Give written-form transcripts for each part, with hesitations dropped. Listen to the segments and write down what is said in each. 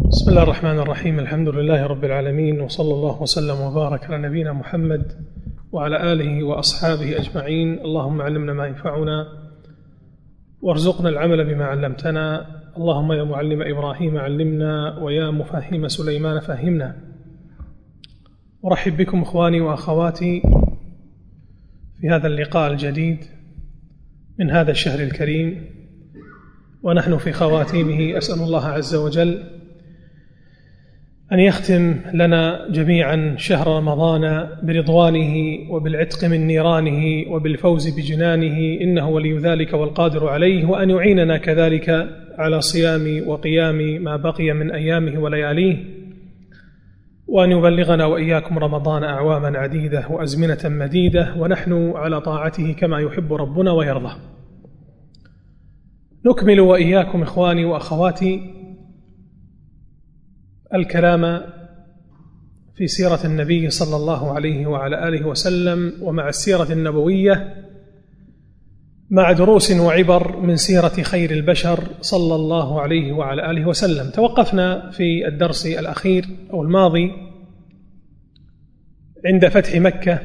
بسم الله الرحمن الرحيم. الحمد لله رب العالمين، وصلى الله وسلم وبارك على نبينا محمد وعلى آله وأصحابه أجمعين. اللهم علمنا ما ينفعنا وارزقنا العمل بما علمتنا. اللهم يا معلم إبراهيم علمنا، ويا مفهم سليمان فهمنا. أرحب بكم إخواني وأخواتي في هذا اللقاء الجديد من هذا الشهر الكريم، ونحن في خواتيمه. أسأل الله عز وجل أن يختم لنا جميعا شهر رمضان برضوانه وبالعتق من نيرانه وبالفوز بجنانه، إنه ولي ذلك والقادر عليه، وأن يعيننا كذلك على صيام وقيام ما بقي من أيامه ولياليه، وأن يبلغنا وإياكم رمضان أعواما عديدة وأزمنة مديدة ونحن على طاعته كما يحب ربنا ويرضى. نكمل وإياكم إخواني وأخواتي الكلام في سيرة النبي صلى الله عليه وعلى آله وسلم، ومع السيرة النبوية، مع دروس وعبر من سيرة خير البشر صلى الله عليه وعلى آله وسلم. توقفنا في الدرس الأخير أو الماضي عند فتح مكة،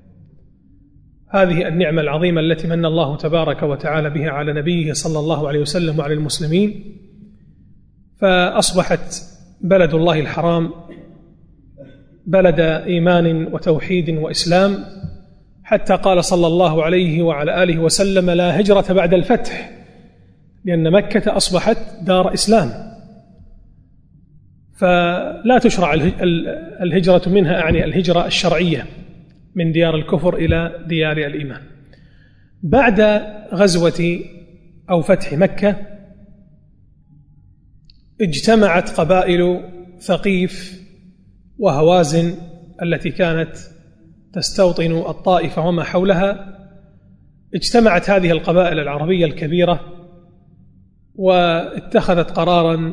هذه النعمة العظيمة التي من الله تبارك وتعالى بها على نبيه صلى الله عليه وسلم وعلى المسلمين، فأصبحت بلد الله الحرام بلد إيمان وتوحيد وإسلام، حتى قال صلى الله عليه وعلى آله وسلم: لا هجرة بعد الفتح، لأن مكة أصبحت دار إسلام، فلا تشرع الهجرة منها، أعني الهجرة الشرعية من ديار الكفر إلى ديار الإيمان. بعد غزوة أو فتح مكة اجتمعت قبائل ثقيف وهوازن التي كانت تستوطن الطائف وما حولها. اجتمعت هذه القبائل العربية الكبيرة واتخذت قرارا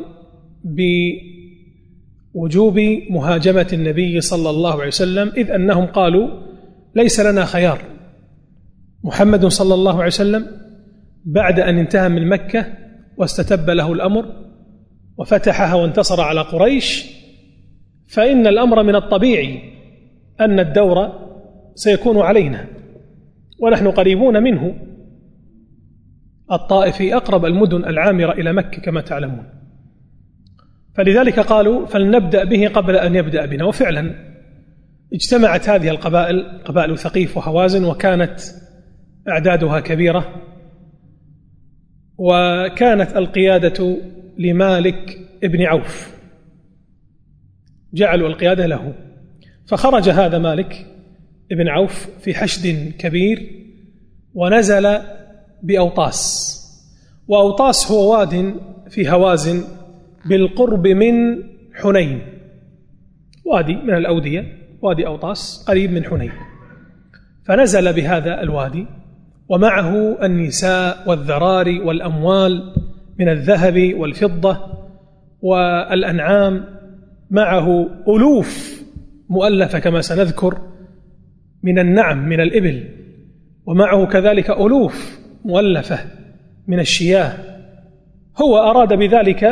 بوجوب مهاجمة النبي صلى الله عليه وسلم، إذ أنهم قالوا: ليس لنا خيار، محمد صلى الله عليه وسلم بعد أن انتهى من مكة واستتب له الأمر وفتحها وانتصر على قريش، فإن الأمر من الطبيعي أن الدور سيكون علينا، ونحن قريبون منه. الطائف أقرب المدن العامرة إلى مكة كما تعلمون، فلذلك قالوا: فلنبدأ به قبل أن يبدأ بنا. وفعلا اجتمعت هذه القبائل، قبائل ثقيف وهوازن، وكانت أعدادها كبيرة، وكانت القيادة لمالك ابن عوف، جعلوا القيادة له. فخرج هذا مالك ابن عوف في حشد كبير ونزل بأوطاس، وأوطاس هو واد في هوازن بالقرب من حنين، وادي من الأودية، وادي أوطاس قريب من حنين. فنزل بهذا الوادي ومعه النساء والذراري والأموال من الذهب والفضة والأنعام، معه ألوف مؤلفة كما سنذكر من النعم من الإبل، ومعه كذلك ألوف مؤلفة من الشياه. هو أراد بذلك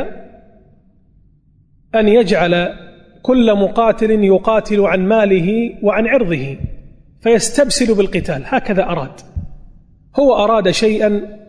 أن يجعل كل مقاتل يقاتل عن ماله وعن عرضه فيستبسل بالقتال، هكذا أراد. هو أراد شيئا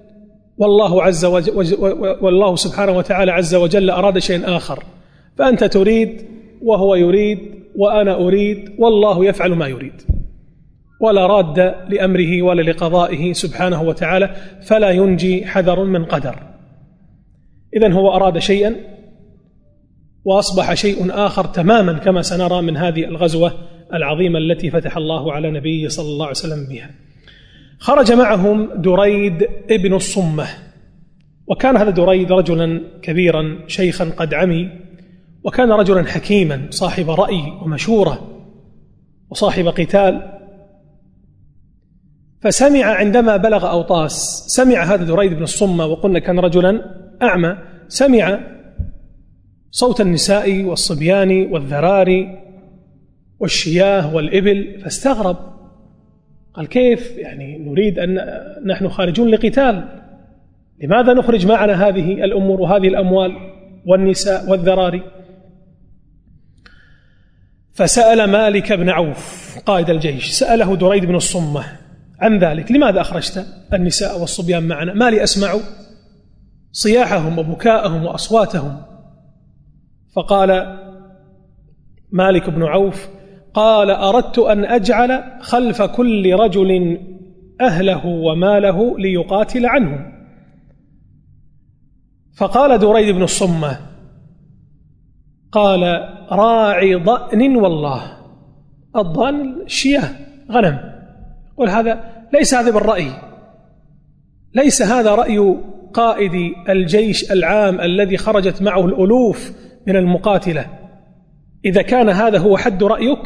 والله سبحانه وتعالى عز وجل أراد شيئا آخر، فأنت تريد وهو يريد وأنا أريد، والله يفعل ما يريد، ولا راد لأمره ولا لقضائه سبحانه وتعالى، فلا ينجي حذر من قدر. إذن هو أراد شيئا وأصبح شيء آخر تماما، كما سنرى من هذه الغزوة العظيمة التي فتح الله على نبيه صلى الله عليه وسلم بها. خرج معهم دريد ابن الصمة، وكان هذا دريد رجلا كبيرا شيخا قد عمي، وكان رجلا حكيما صاحب رأي ومشورة وصاحب قتال. فسمع عندما بلغ أوطاس، سمع هذا دريد بن الصمة، وقلنا كان رجلا أعمى، سمع صوت النساء والصبيان والذراري والشياه والإبل، فاستغرب، قال: كيف يعني نريد أن نحن خارجون لقتال، لماذا نخرج معنا هذه الأمور وهذه الأموال والنساء والذراري؟ فسأل مالك بن عوف قائد الجيش، سأله دريد بن الصمة عن ذلك: لماذا أخرجت النساء والصبيان معنا؟ ما لي أسمع صياحهم وبكاءهم وأصواتهم. فقال مالك بن عوف: قال: أردت أن أجعل خلف كل رجل أهله وماله ليقاتل عنهم. فقال دريد بن الصمة: قال: راعي ضأن والله. الضأن الشياه، غنم. قل هذا ليس هذا بالرأي، ليس هذا رأي قائد الجيش العام الذي خرجت معه الألوف من المقاتلة. إذا كان هذا هو حد رأيك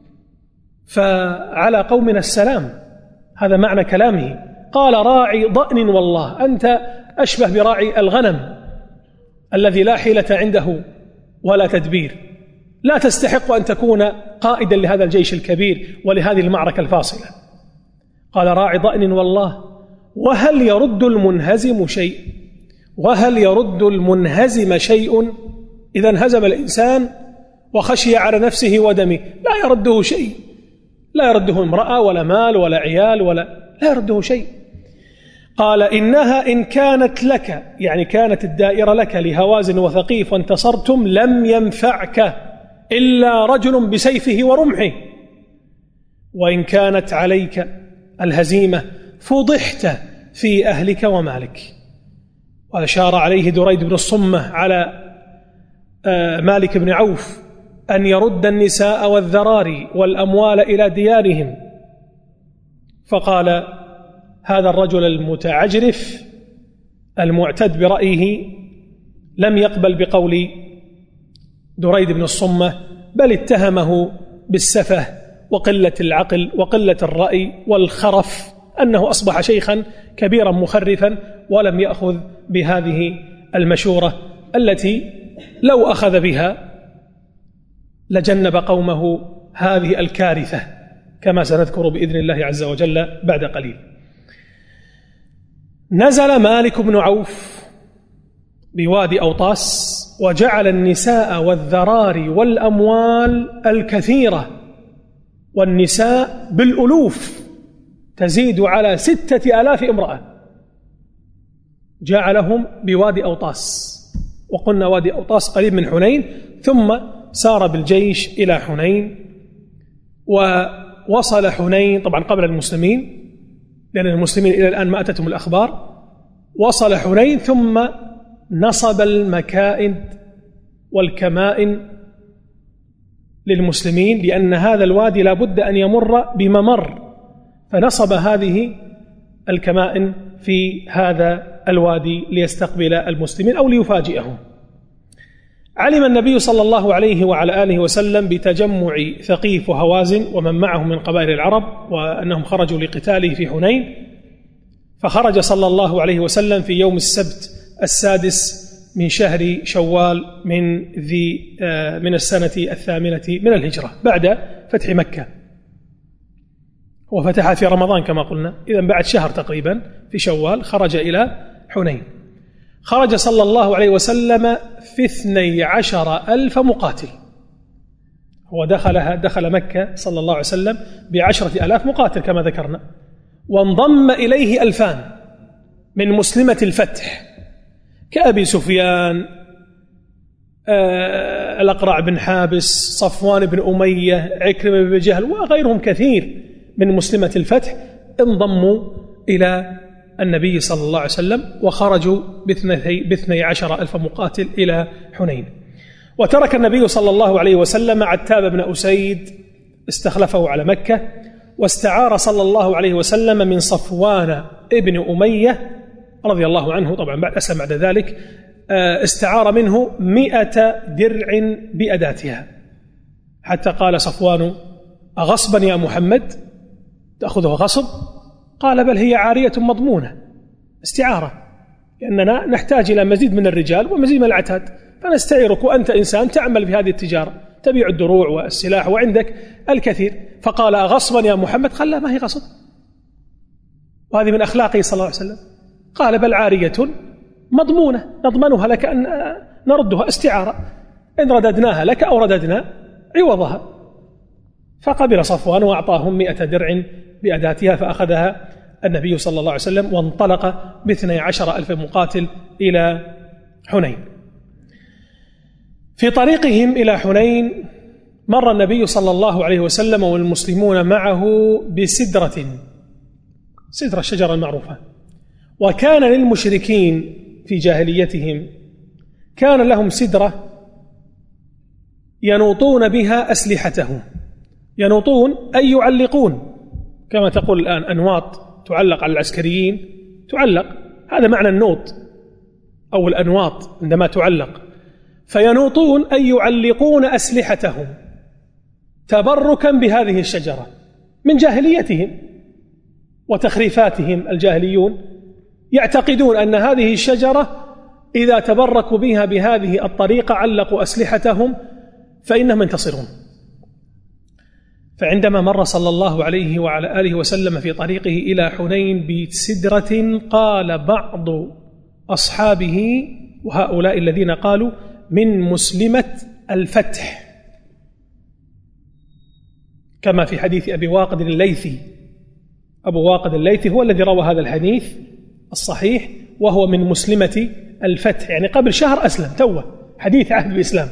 فعلى قومنا السلام، هذا معنى كلامه. قال: راعي ضأن والله، أنت أشبه براعي الغنم الذي لا حيلة عنده ولا تدبير، لا تستحق أن تكون قائدا لهذا الجيش الكبير ولهذه المعركة الفاصلة. قال: راعي ضأن والله، وهل يرد المنهزم شيء؟ وهل يرد المنهزم شيء؟ إذا انهزم الإنسان وخشي على نفسه ودمه لا يرده شيء، لا يرده امرأة ولا مال ولا عيال لا يرده شيء. قال: إنها إن كانت لك، يعني كانت الدائرة لك لهوازن وثقيف وانتصرتم، لم ينفعك إلا رجل بسيفه ورمحه، وإن كانت عليك الهزيمة فضحت في أهلك ومالك. وأشار عليه دريد بن الصمة على مالك بن عوف أن يرد النساء والذراري والأموال إلى ديارهم. فقال هذا الرجل المتعجرف المعتد برأيه لم يقبل بقول دريد بن الصمة، بل اتهمه بالسفه وقلة العقل وقلة الرأي والخرف، أنه أصبح شيخا كبيرا مخرفا ولم يأخذ بهذه المشورة التي لو أخذ بها لجنب قومه هذه الكارثة، كما سنذكر بإذن الله عز وجل بعد قليل. نزل مالك بن عوف بوادي أوطاس وجعل النساء والذراري والأموال الكثيرة، والنساء بالألوف تزيد على 6000 امرأة، جعلهم بوادي أوطاس. وقلنا وادي أوطاس قريب من حنين، ثم سار بالجيش إلى حنين، ووصل حنين طبعا قبل المسلمين، لأن المسلمين إلى الآن ما أتتهم الأخبار. وصل حنين ثم نصب المكائد والكمائن للمسلمين، لأن هذا الوادي لا بد أن يمر بممر، فنصب هذه الكمائن في هذا الوادي ليستقبل المسلمين أو ليفاجئهم. علم النبي صلى الله عليه وعلى آله وسلم بتجمع ثقيف وهوازن ومن معهم من قبائل العرب، وأنهم خرجوا لقتاله في حنين، فخرج صلى الله عليه وسلم في يوم السبت 6 من شهر شوال من السنة 8 من الهجرة بعد فتح مكة، وفتحها في رمضان كما قلنا، إذا بعد شهر تقريبا في شوال خرج إلى حنين. خرج صلى الله عليه وسلم في 12,000 مقاتل، هو دخل مكة صلى الله عليه وسلم ب10,000 مقاتل كما ذكرنا، وانضم إليه 2000 من مسلمة الفتح كأبي سفيان، الأقرع بن حابس، صفوان بن أمية، عكرمة بن جهل، وغيرهم كثير من مسلمة الفتح انضموا إلى النبي صلى الله عليه وسلم، وخرجوا ب12,000 مقاتل إلى حنين. وترك النبي صلى الله عليه وسلم عتاب بن أسيد استخلفه على مكة، واستعار صلى الله عليه وسلم من صفوان ابن أمية رضي الله عنه، طبعا بعد أسلم بعد ذلك، استعار منه 100 درع بأداتها، حتى قال صفوان: أغصبا يا محمد تأخذه غصب؟ قال: بل هي عارية مضمونة، استعارة، لأننا نحتاج إلى مزيد من الرجال ومزيد من العتاد، فنستعيرك، وأنت إنسان تعمل في هذه التجارة، تبيع الدروع والسلاح وعندك الكثير. فقال: أغصبا يا محمد؟ قال: لا، ما هي غصب، وهذه من أخلاقه صلى الله عليه وسلم. قال: بل عارية مضمونة، نضمنها لك أن نردها استعارة، إن رددناها لك أو رددنا عوضها. فقبل صفوان وأعطاهم 100 درع بأداتها، فأخذها النبي صلى الله عليه وسلم وانطلق ب12,000 مقاتل إلى حنين. في طريقهم إلى حنين مر النبي صلى الله عليه وسلم والمسلمون معه بسدرة، سدرة الشجرة المعروفة. وكان للمشركين في جاهليتهم كان لهم سدرة ينوطون بها أسلحتهم، ينوطون أي يعلقون، كما تقول الآن أنواط تعلق على العسكريين، تعلق، هذا معنى النوط أو الأنواط عندما تعلق. فينوطون أي يعلقون أسلحتهم تبركا بهذه الشجرة من جاهليتهم وتخريفاتهم. الجاهليون يعتقدون أن هذه الشجرة إذا تبركوا بها بهذه الطريقة علقوا أسلحتهم فإنهم ينتصرون. فعندما مر صلى الله عليه وعلى آله وسلم في طريقه إلى حنين بسدرة، قال بعض أصحابه وهؤلاء الذين قالوا من مسلمة الفتح، كما في حديث أبي واقد الليثي. أبو واقد الليثي هو الذي روى هذا الحديث الصحيح، وهو من مسلمة الفتح، يعني قبل شهر أسلم، توه حديث عهد الإسلام.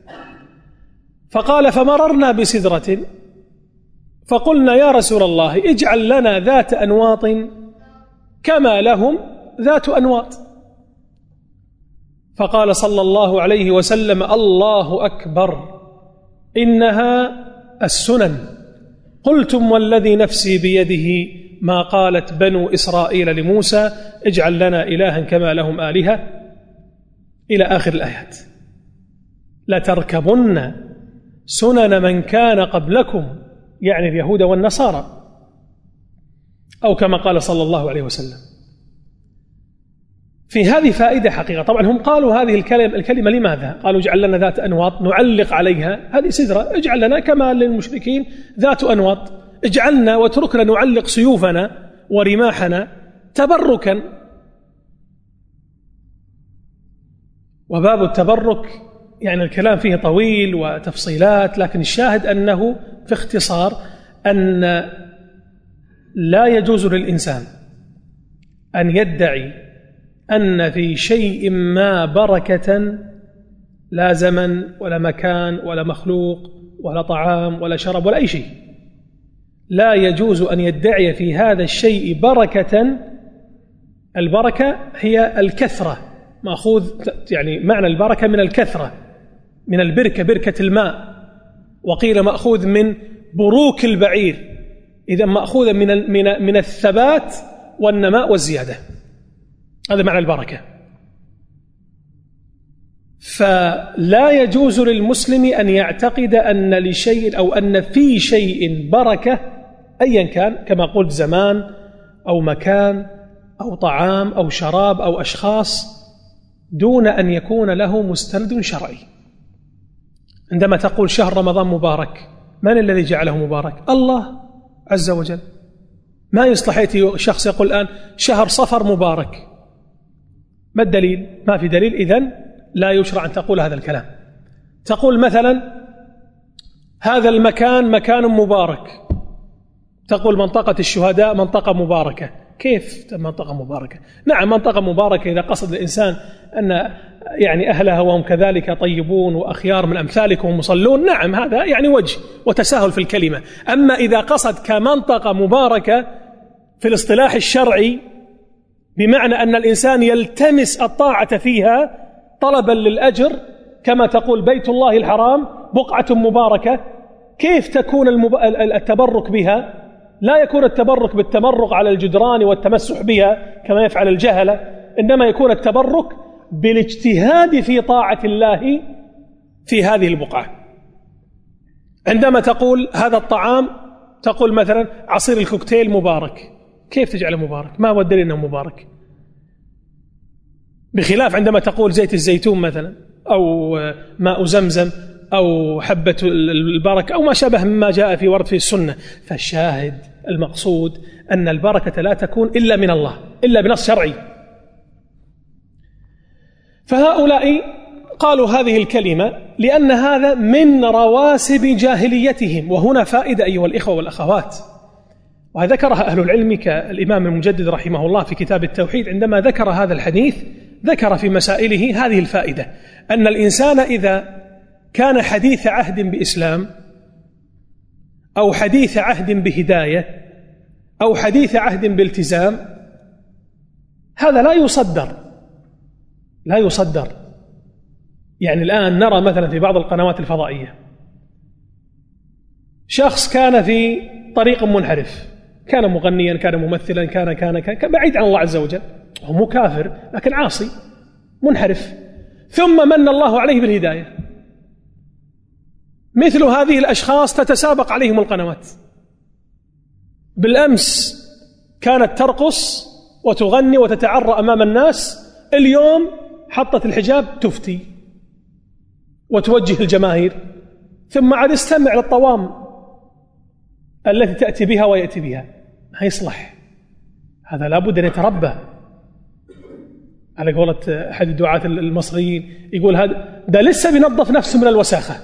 فقال فمررنا بسدرة فقلنا يا رسول الله اجعل لنا ذات أنواط كما لهم ذات أنواط. فقال صلى الله عليه وسلم الله أكبر إنها السنن. قلتم والذي نفسي بيده ما قالت بنو إسرائيل لموسى اجعل لنا إلها كما لهم آلهة، إلى آخر الآيات. لتركبن سنن من كان قبلكم، يعني اليهود والنصارى، أو كما قال صلى الله عليه وسلم. في هذه فائدة حقيقة. طبعا هم قالوا هذه الكلمة لماذا؟ قالوا اجعل لنا ذات أنواط نعلق عليها، هذه سدرة، اجعل لنا كما للمشركين ذات أنواط، اجعلنا وتركنا نعلق سيوفنا ورماحنا تبركا. وباب التبرك يعني الكلام فيه طويل وتفصيلات، لكن الشاهد أنه في اختصار أن لا يجوز للإنسان أن يدعي أن في شيء ما بركة، لا زمن ولا مكان ولا مخلوق ولا طعام ولا شرب ولا أي شيء، لا يجوز أن يدعي في هذا الشيء بركة. البركة هي الكثرة، مأخوذ يعني معنى البركة من الكثرة، من البركة، بركة الماء، وقيل مأخوذ من بروك البعير، إذا مأخوذ من الثبات والنماء والزيادة، هذا معنى البركة. فلا يجوز للمسلم أن يعتقد أن لشيء أو أن في شيء بركة أيا كان، كما قلت زمان أو مكان أو طعام أو شراب أو أشخاص، دون أن يكون له مستند شرعي. عندما تقول شهر رمضان مبارك، من الذي جعله مبارك؟ الله عز وجل. ما يصلح يأتي شخص يقول الآن شهر صفر مبارك، ما الدليل؟ ما في دليل، إذن لا يشرع أن تقول هذا الكلام. تقول مثلا هذا المكان مكان مبارك، تقول منطقة الشهداء منطقة مباركة. كيف منطقة مباركة؟ نعم منطقة مباركة إذا قصد الإنسان أن يعني أهلها وهم كذلك طيبون وأخيار من أمثالكم مصلون، نعم هذا يعني وجه وتساهل في الكلمة. أما إذا قصد كمنطقة مباركة في الاصطلاح الشرعي بمعنى أن الإنسان يلتمس الطاعة فيها طلبا للأجر، كما تقول بيت الله الحرام بقعة مباركة، كيف تكون التبرك بها؟ لا يكون التبرك بالتمرق على الجدران والتمسح بها كما يفعل الجهلة، إنما يكون التبرك بالاجتهاد في طاعة الله في هذه البقعة. عندما تقول هذا الطعام، تقول مثلا عصير الكوكتيل مبارك، كيف تجعله مبارك؟ ما هو الدليل أنه مبارك؟ بخلاف عندما تقول زيت الزيتون مثلا أو ماء زمزم أو حبة البركة أو ما شابه مما جاء في ورد في السنة. فالشاهد المقصود أن البركة لا تكون إلا من الله، إلا بنص شرعي. فهؤلاء قالوا هذه الكلمة لأن هذا من رواسب جاهليتهم. وهنا فائدة أيها الإخوة والأخوات، وذكرها أهل العلم كالإمام المجدد رحمه الله في كتاب التوحيد، عندما ذكر هذا الحديث ذكر في مسائله هذه الفائدة: أن الإنسان إذا كان حديث عهد بإسلام أو حديث عهد بهداية أو حديث عهد بالتزام، هذا لا يصدر. يعني الآن نرى مثلا في بعض القنوات الفضائية شخص كان في طريق منحرف، كان مغنيا، كان ممثلا، كان بعيد عن الله عز وجل، هو مو كافر لكن عاصي منحرف، ثم من الله عليه بالهداية. مثل هذه الأشخاص تتسابق عليهم القنوات. بالأمس كانت ترقص وتغني وتتعرى أمام الناس، اليوم حطت الحجاب تفتي وتوجه الجماهير، ثم عاد استمع للطوام التي تأتي بها ويأتي بها. ما يصلح، هذا لابد أن يتربى. على قولة أحد الدعاة المصريين يقول هذا ده لسه بينظف نفسه من الوساخة.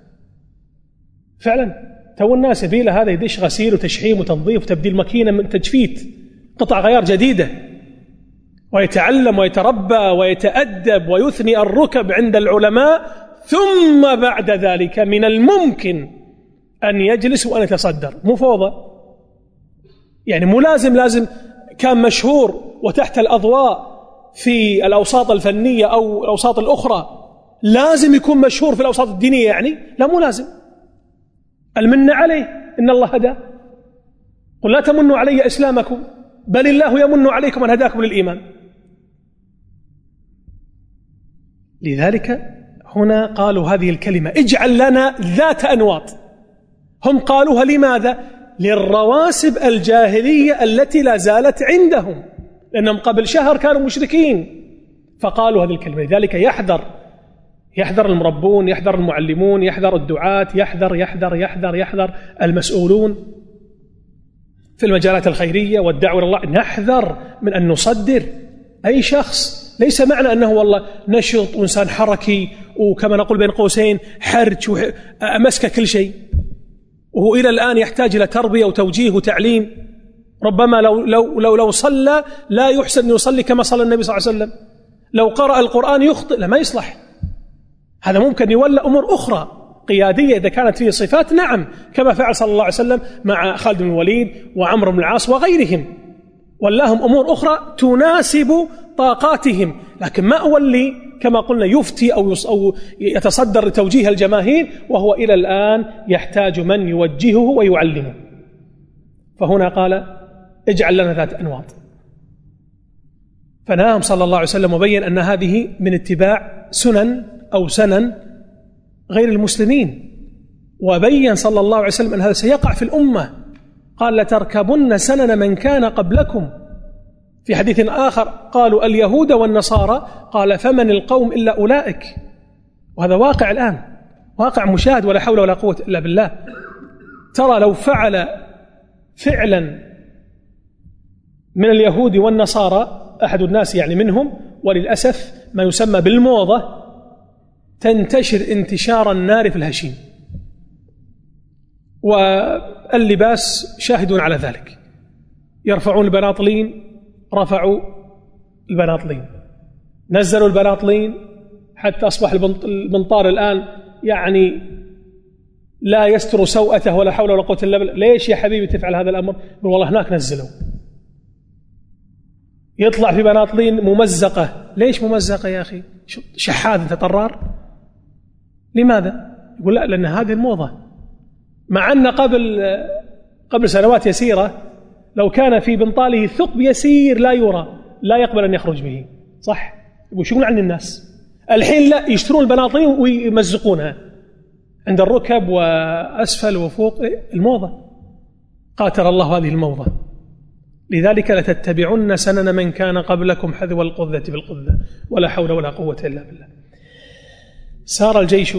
فعلا تو الناس يبيله هذا يدش غسيل وتشحيم وتنظيف وتبديل ماكينة من تجفيت، قطع غيار جديدة، ويتعلم ويتربى ويتأدب ويثني الركب عند العلماء، ثم بعد ذلك من الممكن أن يجلس وأن يتصدر. مو فوضى، يعني مو لازم كان مشهور وتحت الأضواء في الأوساط الفنية أو الأوساط الأخرى لازم يكون مشهور في الأوساط الدينية، يعني لا، مو لازم. المن عليه إن الله هدى، قل لا تمنوا علي إسلامكم بل الله يمن عليكم أن هداكم للإيمان. لذلك هنا قالوا هذه الكلمة: اجعل لنا ذات أنواط. هم قالوها لماذا؟ للرواسب الجاهلية التي لا زالت عندهم، لأنهم قبل شهر كانوا مشركين فقالوا هذه الكلمة. لذلك يحذر المربون، يحذر المعلمون، يحذر الدعاة، يحذر المسؤولون في المجالات الخيرية والدعوة إلى الله، نحذر من أن نصدر أي شخص. ليس معنى أنه والله نشط وإنسان حركي وكما نقول بين قوسين حرج ومسك كل شيء، وهو إلى الآن يحتاج إلى تربية وتوجيه وتعليم. ربما لو صلى لا يحسن أن يصلي كما صلى النبي صلى الله عليه وسلم، لو قرأ القرآن يخطئ، لا، ما يصلح. هذا ممكن يولى أمور أخرى قيادية إذا كانت فيه صفات، نعم، كما فعل صلى الله عليه وسلم مع خالد بن الوليد وعمرو بن العاص وغيرهم، ولاهم أمور أخرى تناسب طاقاتهم، لكن ما أولي كما قلنا يفتي أو يتصدر لتوجيه الجماهير وهو إلى الآن يحتاج من يوجهه ويعلمه. فهنا قال: اجعل لنا ذات أنواط. فنهاهم صلى الله عليه وسلم وبين أن هذه من اتباع سنن غير المسلمين، وبين صلى الله عليه وسلم أن هذا سيقع في الأمة. قال: لتركبن سنن من كان قبلكم. في حديث آخر قالوا: اليهود والنصارى، قال: فمن القوم إلا أولئك. وهذا واقع الآن، واقع مشاهد، ولا حول ولا قوة إلا بالله. ترى لو فعل فعلا من اليهود والنصارى أحد الناس يعني منهم، وللأسف ما يسمى بالموضة تنتشر انتشار النار في الهشيم، واللباس شاهد على ذلك. يرفعون البناطلين، رفعوا البناطلين، نزلوا البناطلين، حتى أصبح المنطار الآن يعني لا يستر سوءته ولا حول ولا قوة إلا بالله. ليش يا حبيبي تفعل هذا الأمر؟ والله هناك نزلوا. يطلع في بناطلين ممزقة. ليش ممزقة يا أخي؟ شحاذ أنت طرار؟ لماذا؟ يقول: لا، لأن هذه الموضة. مع أن قبل سنوات يسيرة لو كان في بنطاله ثقب يسير لا يرى لا يقبل أن يخرج به، صح؟ يقول عن الناس. الحين لا، يشترون البناطيل ويمزقونها عند الركب وأسفل وفوق. الموضة، قاتل الله هذه الموضة. لذلك لتتبعن سنن من كان قبلكم حذو القذة بالقذة ولا حول ولا قوة إلا بالله. سار الجيش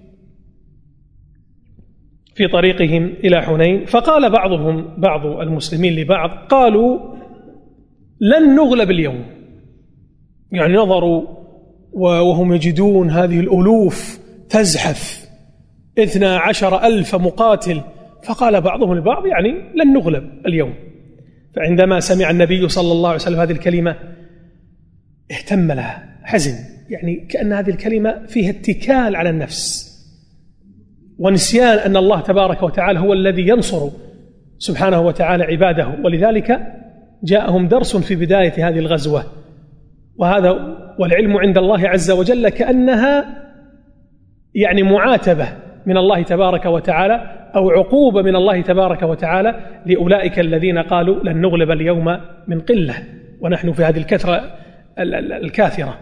في طريقهم إلى حنين، فقال بعض المسلمين لبعض، قالوا: لن نغلب اليوم. يعني نظروا وهم يجدون هذه الألوف تزحف 12,000 مقاتل، فقال بعضهم لبعض يعني لن نغلب اليوم. فعندما سمع النبي صلى الله عليه وسلم هذه الكلمة اهتم لها، حزن، يعني كأن هذه الكلمة فيها اتكال على النفس ونسيان أن الله تبارك وتعالى هو الذي ينصر سبحانه وتعالى عباده. ولذلك جاءهم درس في بداية هذه الغزوة، وهذا والعلم عند الله عز وجل كأنها يعني معاتبة من الله تبارك وتعالى أو عقوبة من الله تبارك وتعالى لأولئك الذين قالوا لن نغلب اليوم من قلة ونحن في هذه الكثرة الكاثرة.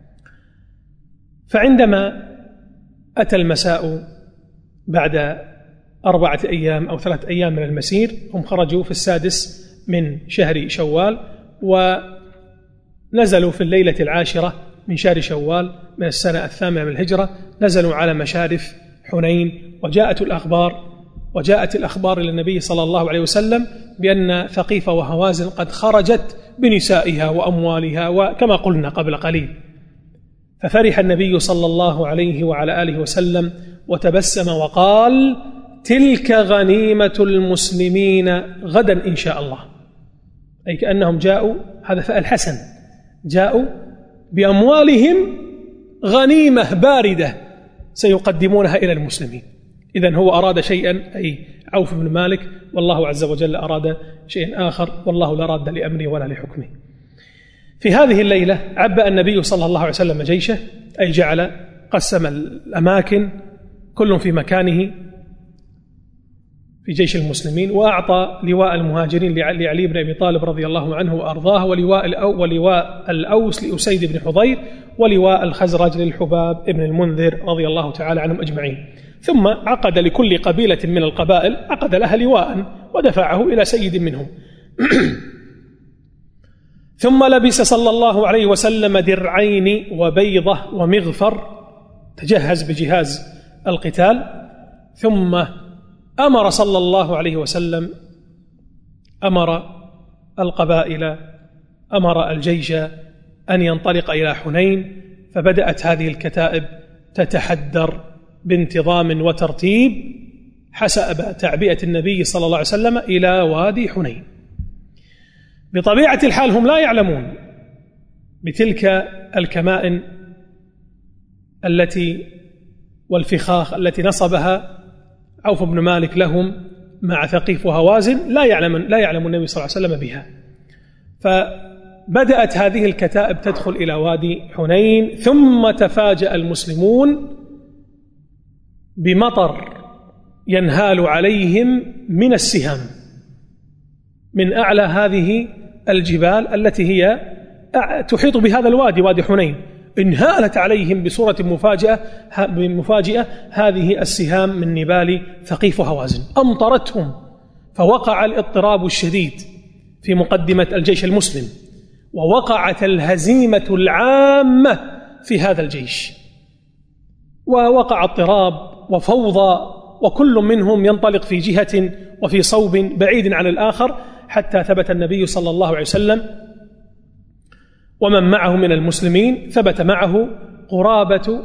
فعندما أتى المساء بعد 4 أيام أو 3 أيام من المسير، هم خرجوا في 6 من شهر شوال، ونزلوا في الليلة 10 من شهر شوال من السنة 8 من الهجرة، نزلوا على مشارف حنين. وجاءت الأخبار إلى النبي صلى الله عليه وسلم بأن ثقيف وهوازن قد خرجت بنسائها وأموالها، وكما قلنا قبل قليل. ففرح النبي صلى الله عليه وعلى آله وسلم وتبسم وقال: تلك غنيمة المسلمين غدا إن شاء الله. أي كأنهم جاءوا، هذا فعل حسن، جاءوا بأموالهم غنيمة باردة سيقدمونها إلى المسلمين. إذن هو أراد شيئا، أي عوف بن مالك، والله عز وجل أراد شيئا آخر، والله لا راد لأمره ولا لحكمه. في هذه الليلة عبأ النبي صلى الله عليه وسلم جيشه، أي جعل قسم الأماكن كل في مكانه في جيش المسلمين، وأعطى لواء المهاجرين لعلي بن أبي طالب رضي الله عنه وأرضاه، ولواء الأوس لأسيد بن حضير، ولواء الخزرج للحباب بن المنذر رضي الله تعالى عنهم أجمعين. ثم عقد لكل قبيلة من القبائل عقد لها لواء ودفعه إلى سيد منهم. ثم لبس صلى الله عليه وسلم درعين وبيضة ومغفر، تجهز بجهاز القتال. ثم أمر صلى الله عليه وسلم، أمر القبائل، أمر الجيش أن ينطلق إلى حنين. فبدأت هذه الكتائب تتحدر بانتظام وترتيب حسب تعبئة النبي صلى الله عليه وسلم إلى وادي حنين. بطبيعة الحال هم لا يعلمون بتلك الكمائن التي والفخاخ التي نصبها عوف بن مالك لهم مع ثقيف وهوازن، لا يعلم النبي صلى الله عليه وسلم بها. فبدأت هذه الكتائب تدخل إلى وادي حنين، ثم تفاجأ المسلمون بمطر ينهال عليهم من السهام من أعلى هذه الجبال التي هي تحيط بهذا الوادي، وادي حنين. انهالت عليهم بصورة مفاجئة هذه السهام من نبال ثقيف وهوازن، أمطرتهم، فوقع الاضطراب الشديد في مقدمة الجيش المسلم، ووقعت الهزيمة العامة في هذا الجيش، ووقع اضطراب وفوضى، وكل منهم ينطلق في جهة وفي صوب بعيد عن الآخر، حتى ثبت النبي صلى الله عليه وسلم ومن معه من المسلمين، ثبت معه قرابة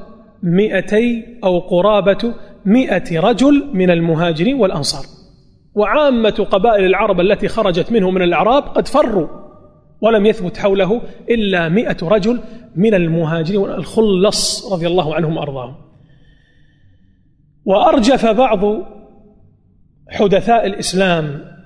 100 رجل من المهاجرين والأنصار. وعامة قبائل العرب التي خرجت منه من الأعراب قد فروا، ولم يثبت حوله إلا 100 رجل من المهاجرين الخلص رضي الله عنهم وأرضاهم. وأرجف بعض حدثاء الإسلام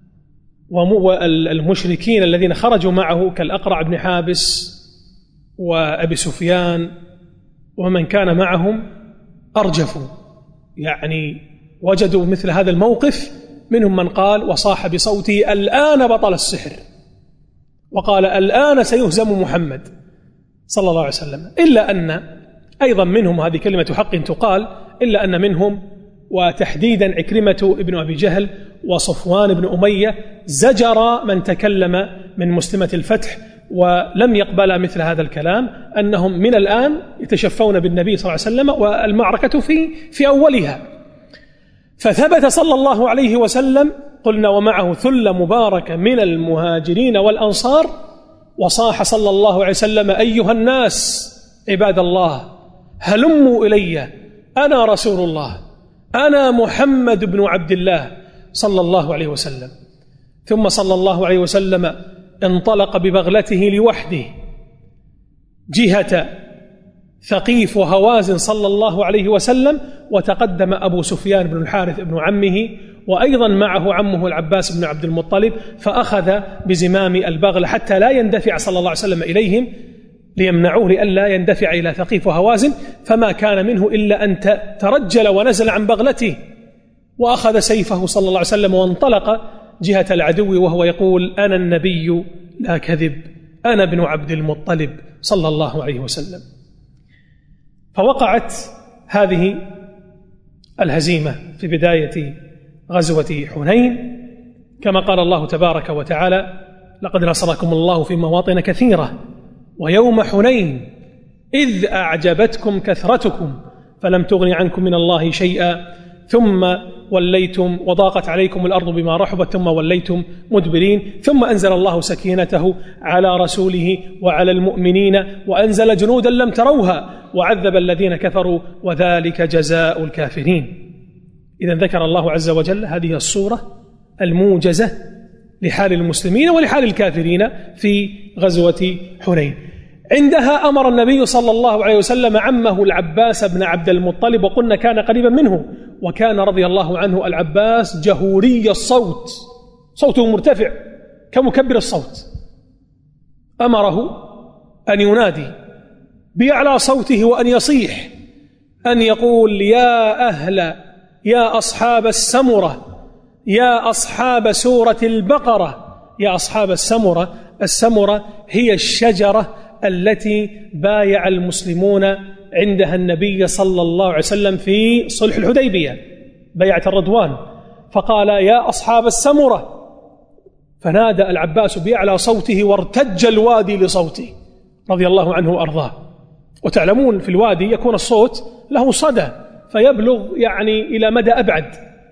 والمشركين الذين خرجوا معه كالأقرع بن حابس وأبي سفيان ومن كان معهم، أرجفوا، يعني وجدوا مثل هذا الموقف. منهم من قال وصاح بصوته: الآن بطل السحر، وقال: الآن سيهزم محمد صلى الله عليه وسلم. إلا أن أيضا منهم، هذه كلمة حق تقال، إلا أن منهم وتحديدا عكرمة ابن أبي جهل وصفوان بن أمية زجر من تكلم من مسلمة الفتح ولم يقبل مثل هذا الكلام، أنهم من الآن يتشفون بالنبي صلى الله عليه وسلم والمعركة في أولها. فثبت صلى الله عليه وسلم، قلنا ومعه ثلة مباركة من المهاجرين والأنصار، وصاح صلى الله عليه وسلم: أيها الناس عباد الله هلموا إلي، أنا رسول الله، أنا محمد بن عبد الله صلى الله عليه وسلم. ثم صلى الله عليه وسلم انطلق ببغلته لوحده جهة ثقيف وهوازن صلى الله عليه وسلم، وتقدم أبو سفيان بن الحارث بن عمه، وأيضا معه عمه العباس بن عبد المطلب، فأخذ بزمام البغل حتى لا يندفع صلى الله عليه وسلم إليهم ليمنعوه لئلا يندفع إلى ثقيف وهوازن، فما كان منه إلا أن ترجل ونزل عن بغلته وأخذ سيفه صلى الله عليه وسلم وانطلق جهة العدو وهو يقول: أنا النبي لا كذب، أنا ابن عبد المطلب صلى الله عليه وسلم. فوقعت هذه الهزيمة في بداية غزوة حنين، كما قال الله تبارك وتعالى: لقد نصركم الله في مواطن كثيرة ويوم حنين إذ أعجبتكم كثرتكم فلم تغن عنكم من الله شيئا ثم وليتم وضاقت عليكم الأرض بما رحبت ثم وليتم مدبرين، ثم أنزل الله سكينته على رسوله وعلى المؤمنين وأنزل جنودا لم تروها وعذب الذين كفروا وذلك جزاء الكافرين. إذن ذكر الله عز وجل هذه الصورة الموجزة لحال المسلمين ولحال الكافرين في غزوة حنين. عندها أمر النبي صلى الله عليه وسلم عمه العباس بن عبد المطلب، وقلنا كان قريبا منه، وكان رضي الله عنه العباس جهوري الصوت، صوته مرتفع كمكبر الصوت. أمره أن ينادي بأعلى صوته وأن يصيح، أن يقول: يا أصحاب السمرة، يا أصحاب سورة البقرة، يا أصحاب السمرة. السمرة هي الشجرة التي بايع المسلمون عندها النبي صلى الله عليه وسلم في صلح الحديبية، بيعة الرضوان، فقال: يا أصحاب السمرة، فنادى العباس بأعلى صوته وارتج الوادي لصوته رضي الله عنه وأرضاه. وتعلمون في الوادي يكون الصوت له صدى فيبلغ إلى مدى أبعد.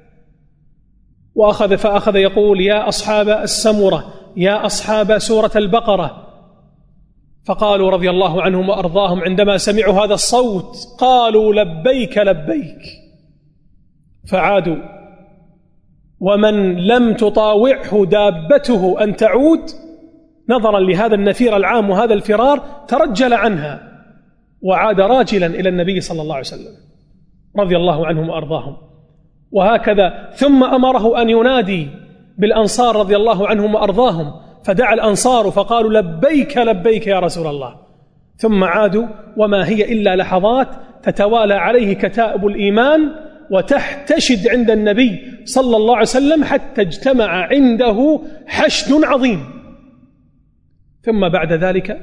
فأخذ يقول: يا أصحاب السمرة، يا أصحاب سورة البقرة. فقالوا رضي الله عنهم وأرضاهم عندما سمعوا هذا الصوت قالوا: لبيك لبيك. فعادوا، ومن لم تطاوعه دابته أن تعود نظرا لهذا النفير العام وهذا الفرار ترجل عنها وعاد راجلا إلى النبي صلى الله عليه وسلم رضي الله عنهم وأرضاهم. وهكذا ثم أمره أن ينادي بالأنصار رضي الله عنهم وأرضاهم، فدعا الأنصار فقالوا: لبيك لبيك يا رسول الله. ثم عادوا، وما هي إلا لحظات تتوالى عليه كتائب الإيمان وتحتشد عند النبي صلى الله عليه وسلم حتى اجتمع عنده حشد عظيم. ثم بعد ذلك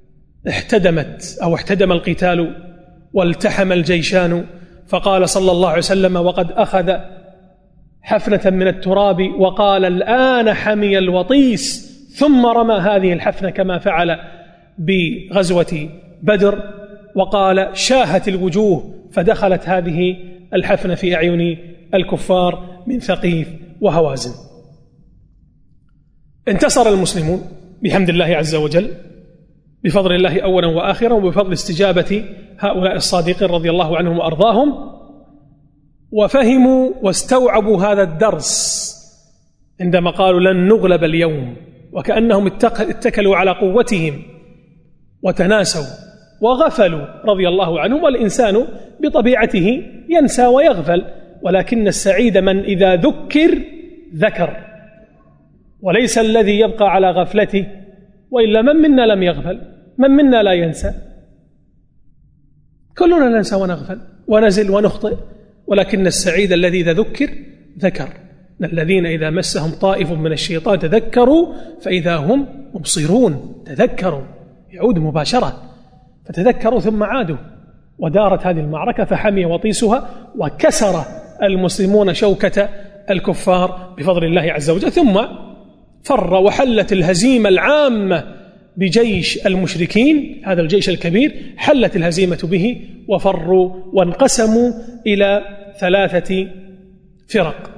احتدم القتال والتحم الجيشان، فقال صلى الله عليه وسلم وقد أخذ حفنة من التراب وقال: الآن حمي الوطيس، ثم رمى هذه الحفنة كما فعل بغزوة بدر، وقال: شاهت الوجوه، فدخلت هذه الحفنة في أعين الكفار من ثقيف وهوازن. انتصر المسلمون بحمد الله عز وجل، بفضل الله أولا وآخرا، وبفضل استجابة هؤلاء الصادقين رضي الله عنهم وأرضاهم، وفهموا واستوعبوا هذا الدرس عندما قالوا: لن نغلب اليوم، وكأنهم اتكلوا على قوتهم وتناسوا وغفلوا رضي الله عنهم. والإنسان بطبيعته ينسى ويغفل، ولكن السعيد من إذا ذكر، وليس الذي يبقى على غفلته، وإلا من منا لم يغفل؟ من منا لا ينسى؟ كلنا ننسى ونغفل ونزل ونخطئ، ولكن السعيد الذي إذا ذكر. الذين إذا مسهم طائف من الشيطان تذكروا فإذا هم مبصرون. تذكروا يعود مباشرة، فتذكروا ثم عادوا، ودارت هذه المعركة فحمي وطيسها، وكسر المسلمون شوكة الكفار بفضل الله عز وجل. ثم فر وحلت الهزيمة العامة بجيش المشركين، هذا الجيش الكبير حلت الهزيمة به، وفروا وانقسموا إلى 3 فرق.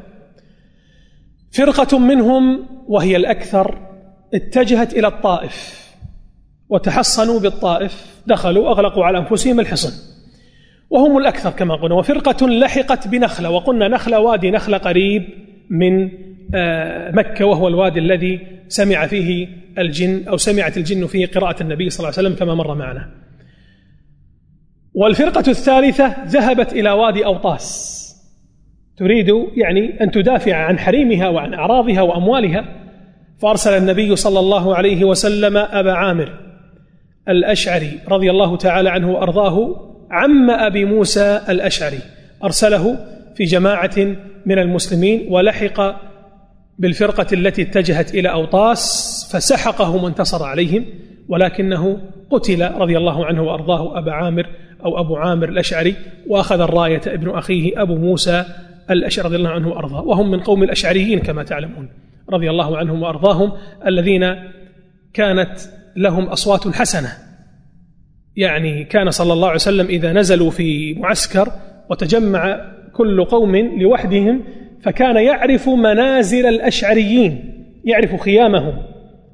فرقة منهم وهي الأكثر اتجهت إلى الطائف، وتحصنوا بالطائف دخلوا أغلقوا على أنفسهم الحصن، وهم الأكثر كما قلنا. وفرقة لحقت بنخلة، وقلنا نخلة وادي نخلة قريب من مكة، وهو الوادي الذي سمع فيه الجن أو سمعت الجن فيه قراءة النبي صلى الله عليه وسلم كما مر معنا. والفرقة الثالثة ذهبت إلى وادي أوطاس، تريد يعني أن تدافع عن حريمها وعن أعراضها وأموالها، فأرسل النبي صلى الله عليه وسلم أبا عامر الأشعري رضي الله تعالى عنه وأرضاه عم أبي موسى الأشعري، أرسله في جماعة من المسلمين ولحق بالفرقة التي اتجهت إلى أوطاس فسحقهم وانتصر عليهم، ولكنه قتل رضي الله عنه وأرضاه أبا عامر أو أبو عامر الأشعري، وأخذ الراية ابن أخيه أبو موسى الأشعري رضي الله عنه وأرضاه، وهم من قوم الأشعريين كما تعلمون رضي الله عنهم وأرضاهم، الذين كانت لهم أصوات حسنة. يعني كان صلى الله عليه وسلم إذا نزلوا في معسكر وتجمع كل قوم لوحدهم فكان يعرف منازل الأشعريين، يعرف خيامهم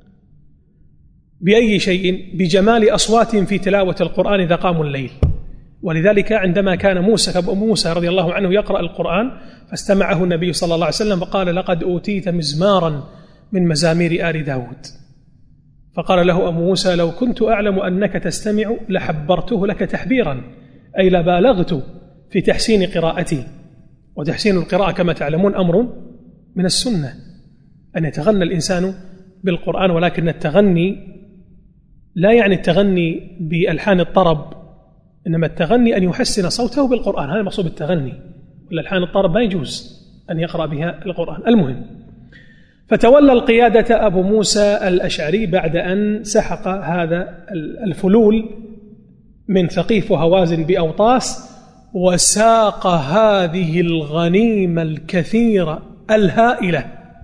بأي شيء؟ بجمال أصواتهم في تلاوة القرآن إذا قاموا الليل. ولذلك عندما كان موسى رضي الله عنه يقرأ القرآن فاستمعه النبي صلى الله عليه وسلم فقال: لقد أوتيت مزمارا من مزامير آل داود. فقال له أبو موسى: لو كنت أعلم أنك تستمع لحبرته لك تحبيرا، أي لبالغت في تحسين قراءتي. وتحسين القراءة كما تعلمون أمر من السنة، أن يتغنى الإنسان بالقرآن، ولكن التغني لا يعني التغني بألحان الطرب، إنما التغني أن يحسن صوته بالقرآن، هذا المقصود بالتغني. والألحان الطرب ما يجوز أن يقرأ بها القرآن. المهم، فتولى القيادة أبو موسى الأشعري بعد أن سحق هذا الفلول من ثقيف وهوازن بأوطاس، وساق هذه الغنيمة الكثيرة الهائلة،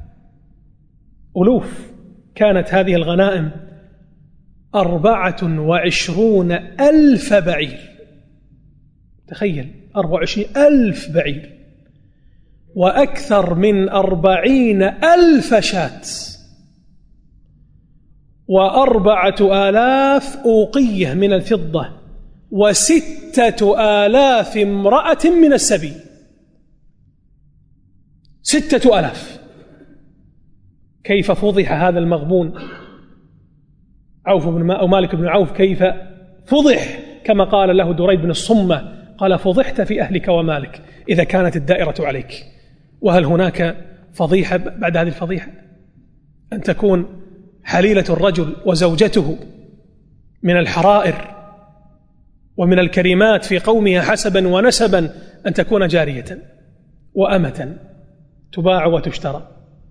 ألوف كانت هذه الغنائم، 24,000 بعير. تخيل 24,000 بعير، وأكثر من 40,000 شاة، 4,000 أوقية من الفضة، 6,000 امرأة من السبي. 6,000. كيف فضح هذا المغبون عوف بن أو مالك بن عوف، كيف فضح كما قال له دريد بن الصمة، قال: فضحت في أهلك ومالك إذا كانت الدائرة عليك. وهل هناك فضيحة بعد هذه الفضيحة؟ أن تكون حليلة الرجل وزوجته من الحرائر ومن الكريمات في قومها حسبا ونسبا أن تكون جارية وأمة تباع وتشترى.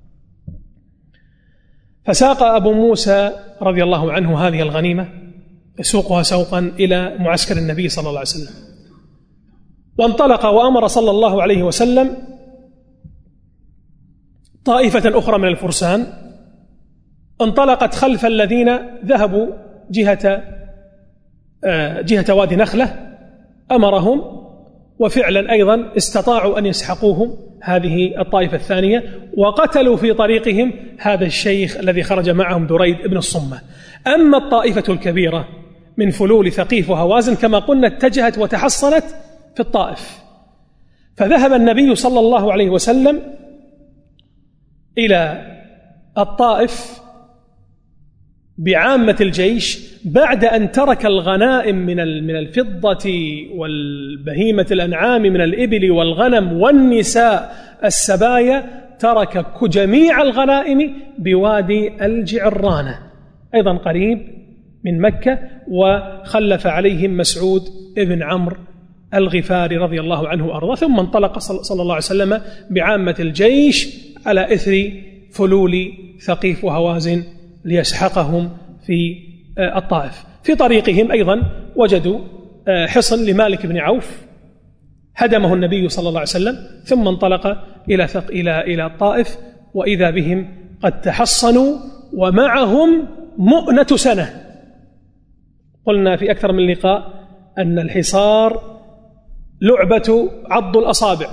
فساق أبو موسى رضي الله عنه هذه الغنيمة يسوقها سوقا إلى معسكر النبي صلى الله عليه وسلم، وانطلق وأمر صلى الله عليه وسلم طائفة أخرى من الفرسان انطلقت خلف الذين ذهبوا جهة وادي نخلة، أمرهم وفعلا أيضا استطاعوا أن يسحقوهم هذه الطائفة الثانية، وقتلوا في طريقهم هذا الشيخ الذي خرج معهم دريد ابن الصمة. أما الطائفة الكبيرة من فلول ثقيف وهوازن كما قلنا اتجهت وتحصنت في الطائف، فذهب النبي صلى الله عليه وسلم إلى الطائف بعامة الجيش بعد أن ترك الغنائم من الفضة والبهيمة الأنعام من الإبل والغنم والنساء السبايا، ترك جميع الغنائم بوادي الجعرانة أيضا قريب من مكة، وخلف عليهم مسعود ابن عمرو الغفاري رضي الله عنه وأرضاه، ثم انطلق صلى الله عليه وسلم بعامة الجيش على إثر فلول ثقيف وهوازن ليسحقهم في الطائف. في طريقهم أيضا وجدوا حصن لمالك بن عوف هدمه النبي صلى الله عليه وسلم، ثم انطلق إلى الطائف، وإذا بهم قد تحصنوا ومعهم مؤنة سنة. قلنا في أكثر من لقاء أن الحصار لعبة عض الأصابع،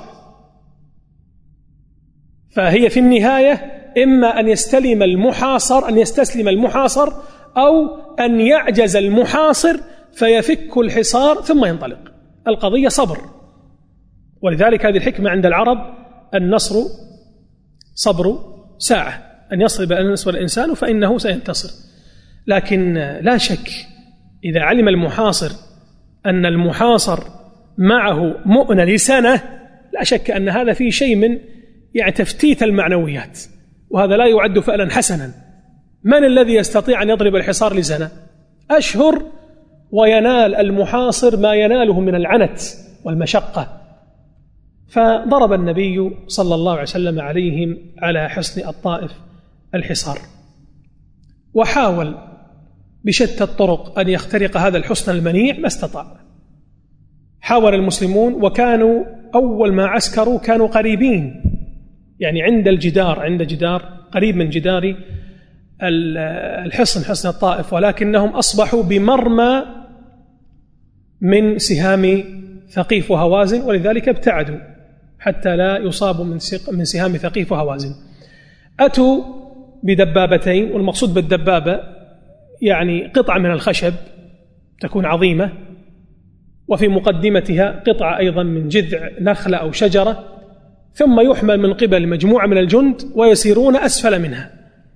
فهي في النهاية إما أن يستسلم المحاصر أو أن يعجز المحاصر فيفك الحصار ثم ينطلق. القضية صبر، ولذلك هذه الحكمة عند العرب: النصر صبر ساعة، أن يصبر الإنسان فإنه سينتصر. لكن لا شك إذا علم المحاصر أن المحاصر معه مؤنة لسنة، لا شك أن هذا فيه شيء من تفتيت المعنويات، وهذا لا يعد فعلا حسنا. من الذي يستطيع أن يضرب الحصار لسنة؟ أشهر وينال المحاصر ما يناله من العنت والمشقة. فضرب النبي صلى الله عليه وسلم عليهم على حصن الطائف الحصار، وحاول بشتى الطرق أن يخترق هذا الحصن المنيع، ما استطاع. حاول المسلمون، وكانوا أول ما عسكروا كانوا قريبين، يعني عند الجدار، عند جدار قريب من جدار الحصن، حصن الطائف، ولكنهم أصبحوا بمرمى من سهام ثقيف وهوازن، ولذلك ابتعدوا حتى لا يصابوا من سهام ثقيف وهوازن. أتوا بدبابتين، والمقصود بالدبابة يعني قطعة من الخشب تكون عظيمة، وفي مقدمتها قطعة أيضا من جذع نخلة أو شجرة، ثم يحمل من قبل مجموعة من الجند ويسيرون أسفل منها.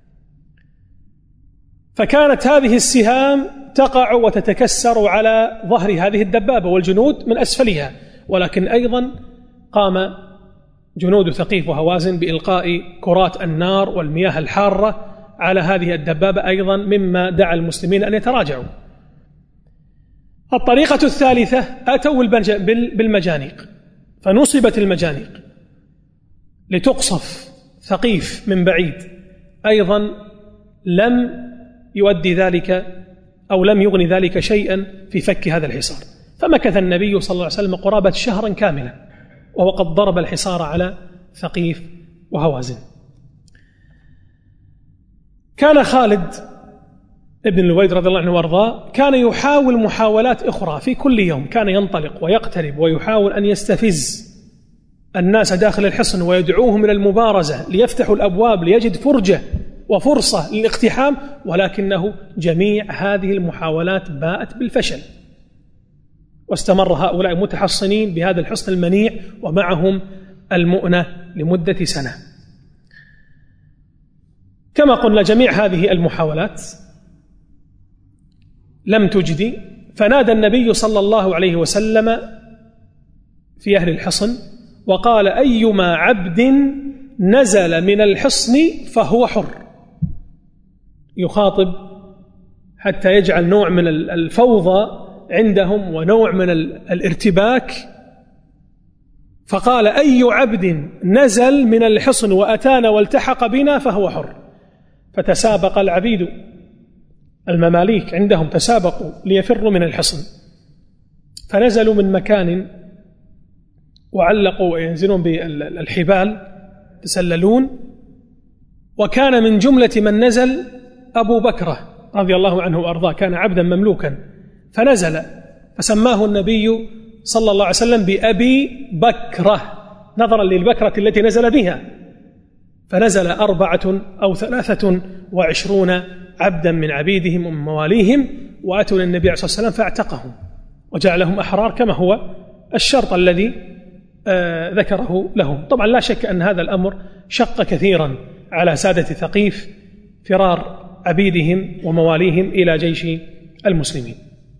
فكانت هذه السهام تقع وتتكسر على ظهر هذه الدبابة والجنود من أسفلها، ولكن أيضا قام جنود ثقيف وهوازن بإلقاء كرات النار والمياه الحارة على هذه الدبابة أيضا، مما دعا المسلمين أن يتراجعوا. الطريقة الثالثة: أتوا بالمجانيق، فنصبت المجانيق لتقصف ثقيف من بعيد، أيضا لم يؤدي ذلك أو لم يغني ذلك شيئا في فك هذا الحصار. فمكث النبي صلى الله عليه وسلم قرابة شهرا كاملا وهو قد ضرب الحصار على ثقيف وهوازن. كان خالد ابن الوليد رضي الله عنه وارضاه كان يحاول محاولات أخرى في كل يوم، كان ينطلق ويقترب ويحاول أن يستفز الناس داخل الحصن ويدعوهم إلى المبارزة ليفتحوا الأبواب ليجد فرجة وفرصة للاقتحام، ولكنه جميع هذه المحاولات باءت بالفشل، واستمر هؤلاء متحصنين بهذا الحصن المنيع ومعهم المؤنة لمدة سنة. كما قلنا جميع هذه المحاولات لم تجدي، فنادى النبي صلى الله عليه وسلم في أهل الحصن وقال: أيما عبد نزل من الحصن فهو حر. يخاطب حتى يجعل نوع من الفوضى عندهم ونوع من الارتباك، فقال: أي عبد نزل من الحصن وأتانا والتحق بنا فهو حر. فتسابق العبيد، المماليك عندهم تسابقوا ليفروا من الحصن، فنزلوا من مكان وعلقوا وينزلون بالحبال تسللون، وكان من جملة من نزل أبو بكرة رضي الله عنه وأرضاه، كان عبدا مملوكا فنزل، فسماه النبي صلى الله عليه وسلم بأبي بكرة نظرا للبكرة التي نزل بها. فنزل 24 أو 23 عبدا من عبيدهم ومن مواليهم، وأتوا للنبي عليه الصلاة والسلام فاعتقهم وجعلهم أحرار كما هو الشرط الذي ذكره لهم. طبعا لا شك أن هذا الأمر شق كثيرا على سادة ثقيف فرار عبيدهم ومواليهم إلى جيش المسلمين.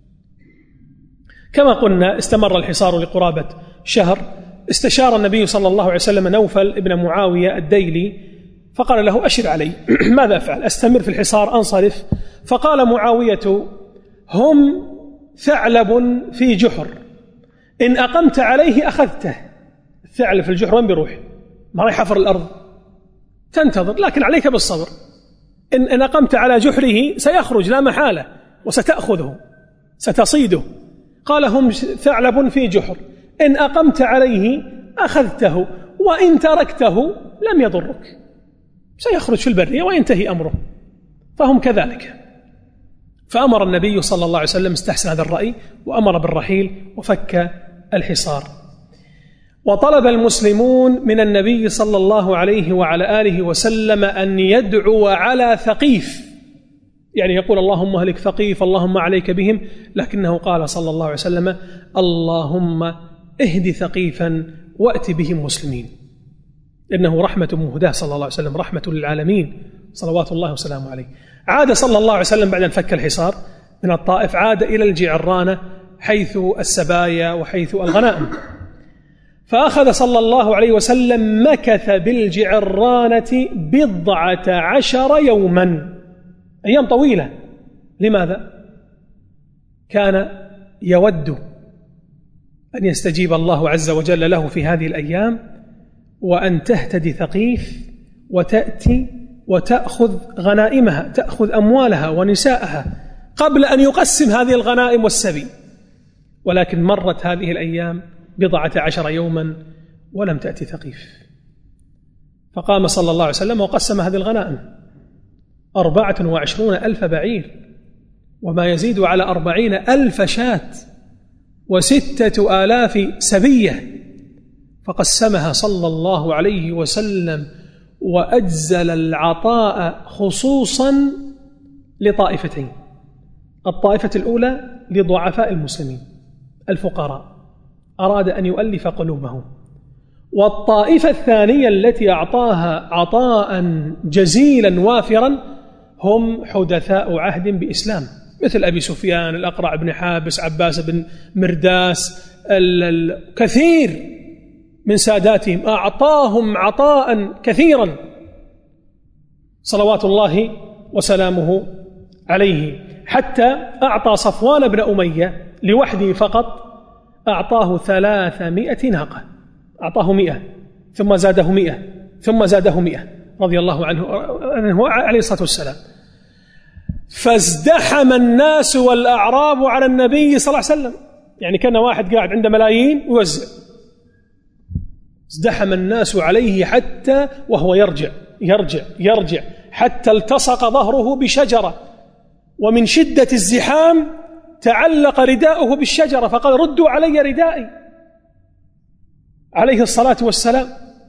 كما قلنا استمر الحصار لقرابة شهر. استشار النبي صلى الله عليه وسلم نوفل ابن معاوية الديلي فقال له: أشر علي، ماذا أفعل؟ أستمر في الحصار أنصرف؟ فقال معاوية: هم ثعلب في جحر، إن أقمت عليه أخذته. الثعلب في الجحر وين بيروح؟ ما راح يحفر الأرض، تنتظر، لكن عليك بالصبر. إن أقمت على جحره سيخرج لا محالة وستأخذه ستصيده. قال: هم ثعلب في جحر، إن أقمت عليه أخذته، وإن تركته لم يضرك، سيخرج في البرية وينتهي أمره. فهم كذلك. فأمر النبي صلى الله عليه وسلم، استحسن هذا الرأي وأمر بالرحيل وفك الحصار. وطلب المسلمون من النبي صلى الله عليه وعلى آله وسلم أن يدعو على ثقيف يعني يقول اللهم اهلك ثقيف، اللهم عليك بهم، لكنه قال صلى الله عليه وسلم اللهم اهد ثقيفا وأت بهم مسلمين، إنه رحمة مهداة صلى الله عليه وسلم، رحمة للعالمين صلوات الله وسلامه عليه. عاد صلى الله عليه وسلم بعد أن فك الحصار من الطائف، عاد إلى الجعرانة حيث السبايا وحيث الغنائم، فأخذ صلى الله عليه وسلم مكث بالجعرانة 12 يوما، أيام طويلة. لماذا؟ كان يود أن يستجيب الله عز وجل له في هذه الأيام، وأن تهتدي ثقيف وتأتي وتأخذ غنائمها، تأخذ أموالها ونساءها قبل أن يقسم هذه الغنائم والسبي. ولكن مرت هذه الأيام 12 يوما ولم تأتي ثقيف، فقام صلى الله عليه وسلم وقسم هذه الغنائم 24,000 بعير، وما يزيد على 40,000 شاة، و6,000 سبية، فقسمها صلى الله عليه وسلم وأجزل العطاء خصوصا لطائفتين. الطائفة الأولى لضعفاء المسلمين الفقراء، أراد أن يؤلف قلوبهم، والطائفة الثانية التي أعطاها عطاء جزيلا وافرا هم حدثاء عهد بإسلام، مثل أبي سفيان، الأقرع بن حابس، عباس بن مرداس، كثير من ساداتهم أعطاهم عطاء كثيرا صلوات الله وسلامه عليه، حتى أعطى صفوان بن أمية لوحده فقط أعطاه 300 ناقة، أعطاه 100 ثم زاده 100 ثم زاده 100 رضي الله عنه عليه الصلاة والسلام. فازدحم الناس والأعراب على النبي صلى الله عليه وسلم، يعني كان واحد قاعد عنده ملايين ويوزع، ازدحم الناس عليه حتى وهو يرجع حتى التصق ظهره بشجرة، ومن شدة الزحام تعلق رداؤه بالشجرة، فقال ردوا علي ردائي عليه الصلاة والسلام.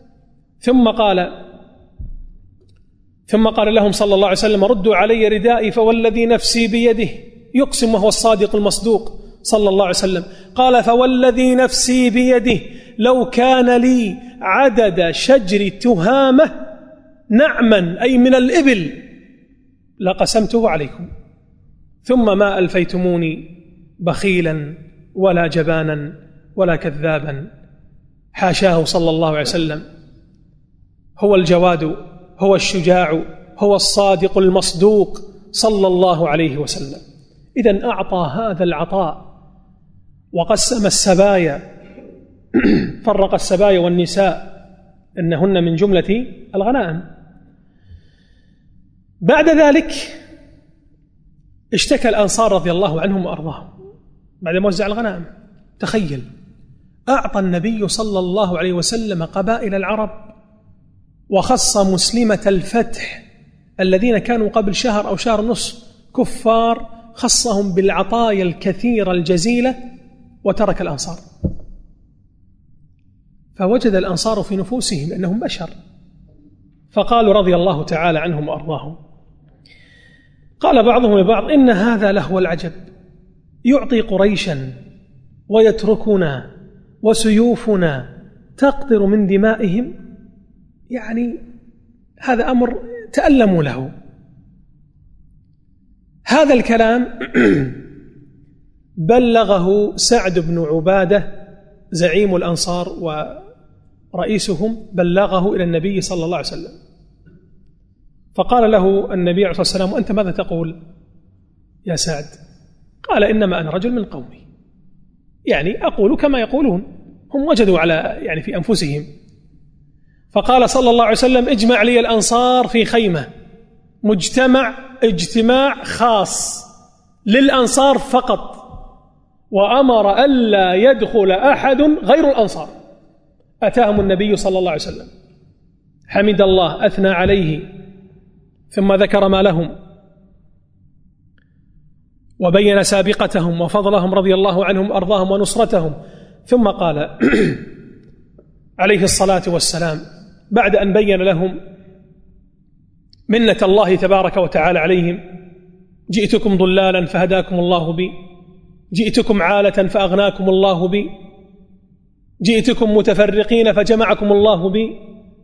ثم قال لهم صلى الله عليه وسلم ردوا علي ردائي فوالذي نفسي بيده، يقسم وهو الصادق المصدوق صلى الله عليه وسلم، قال فوالذي نفسي بيده لو كان لي عدد شجر تهامة نعما أي من الإبل لقسمته عليكم، ثم ما ألفيتموني بخيلا ولا جبانا ولا كذابا، حاشاه صلى الله عليه وسلم، هو الجواد، هو الشجاع، هو الصادق المصدوق صلى الله عليه وسلم. إذن أعطى هذا العطاء وقسم السبايا، فرق السبايا والنساء إنهن من جملة الغنائم. بعد ذلك اشتكى الأنصار رضي الله عنهم وأرضاهم بعد ما وزع الغنائم. تخيل، أعطى النبي صلى الله عليه وسلم قبائل العرب، وخص مسلمة الفتح الذين كانوا قبل شهر أو شهر نصف كفار، خصهم بالعطايا الكثيرة الجزيلة، وترك الأنصار. فوجد الأنصار في نفوسهم أنهم بشر، فقالوا رضي الله تعالى عنهم وأرضاهم، قال بعضهم لبعض إن هذا لهو العجب، يعطي قريشا ويتركنا وسيوفنا تقطر من دمائهم، يعني هذا أمر تألموا له. هذا الكلام بلغه سعد بن عبادة زعيم الأنصار ورئيسهم، بلغه إلى النبي صلى الله عليه وسلم، فقال له النبي عليه الصلاة والسلام وأنت ماذا تقول يا سعد؟ قال إنما أنا رجل من قومي، يعني أقول كما يقولون، هم وجدوا على يعني في أنفسهم. فقال صلى الله عليه وسلم اجمع لي الأنصار في خيمة، اجتماع خاص للأنصار فقط، وأمر ألا يدخل أحد غير الأنصار. أتاهم النبي صلى الله عليه وسلم، حمد الله، أثنى عليه، ثم ذكر ما لهم وبين سابقتهم وفضلهم رضي الله عنهم أرضاهم ونصرتهم، ثم قال عليه الصلاة والسلام بعد أن بين لهم منة الله تبارك وتعالى عليهم جئتكم ضلالا فهداكم الله بي، جئتكم عالة فأغناكم الله بي، جئتكم متفرقين فجمعكم الله بي.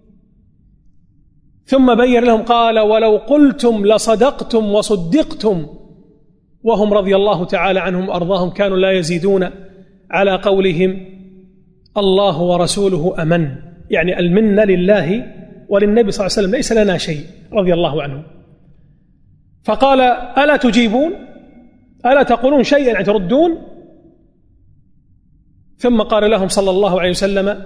ثم بين لهم قال ولو قلتم لصدقتم وصدقتم، وهم رضي الله تعالى عنهم وأرضاهم كانوا لا يزيدون على قولهم الله ورسوله أمن، يعني المنة لله وللنبي صلى الله عليه وسلم، ليس لنا شيء رضي الله عنه. فقال ألا تجيبون، ألا تقولون شيئا يعني تردون؟ ثم قال لهم صلى الله عليه وسلم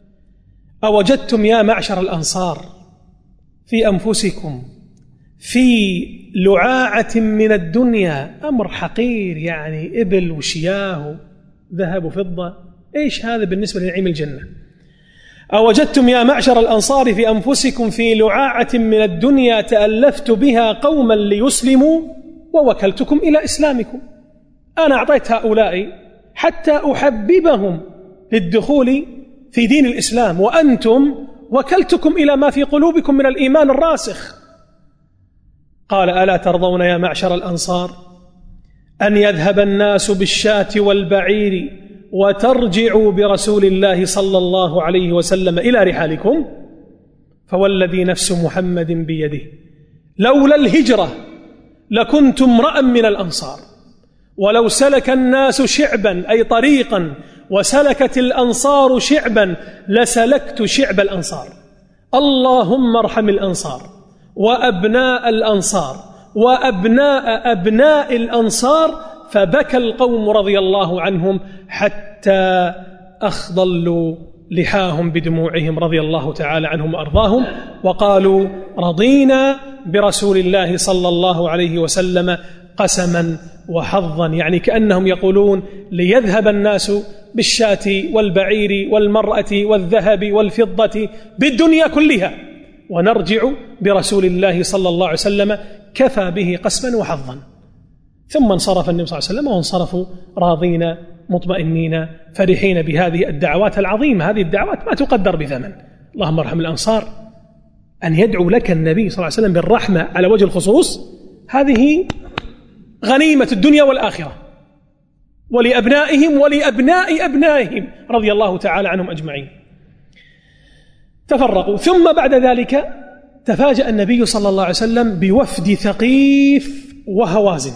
أوجدتم يا معشر الأنصار في أنفسكم في لعاعة من الدنيا، أمر حقير يعني إبل وشياه ذهب وفضة، إيش هذا بالنسبة لنعيم الجنة؟ أوجدتم يا معشر الأنصار في أنفسكم في لعاعة من الدنيا تألفت بها قوما ليسلموا ووكلتكم إلى إسلامكم. أنا أعطيت هؤلاء حتى أحببهم للدخول في دين الإسلام، وأنتم وكلتكم إلى ما في قلوبكم من الإيمان الراسخ. قال ألا ترضون يا معشر الأنصار أن يذهب الناس بالشاة والبعير وترجعوا برسول الله صلى الله عليه وسلم إلى رحالكم؟ فوالذي نفس محمد بيده لولا الهجرة لكنت امرأ من الأنصار، ولو سلك الناس شعبا أي طريقا وسلكت الأنصار شعبا لسلكت شعب الأنصار. اللهم ارحم الأنصار وأبناء الأنصار وأبناء أبناء الأنصار. فبكى القوم رضي الله عنهم حتى أخضلوا لحاهم بدموعهم رضي الله تعالى عنهم وأرضاهم، وقالوا رضينا برسول الله صلى الله عليه وسلم قسما وحظا، يعني كأنهم يقولون ليذهب الناس بالشاة والبعير والمرأة والذهب والفضة بالدنيا كلها ونرجع برسول الله صلى الله عليه وسلم كفى به قسما وحظا. ثم انصرف النبي صلى الله عليه وسلم وانصرفوا راضين مطمئنين فرحين بهذه الدعوات العظيمة. هذه الدعوات ما تقدر بثمن. اللهم ارحم الأنصار، أن يدعو لك النبي صلى الله عليه وسلم بالرحمة على وجه الخصوص، هذه غنيمة الدنيا والآخرة، ولأبنائهم ولأبناء أبنائهم رضي الله تعالى عنهم أجمعين. تفرقوا. ثم بعد ذلك تفاجأ النبي صلى الله عليه وسلم بوفد ثقيف وهوازن،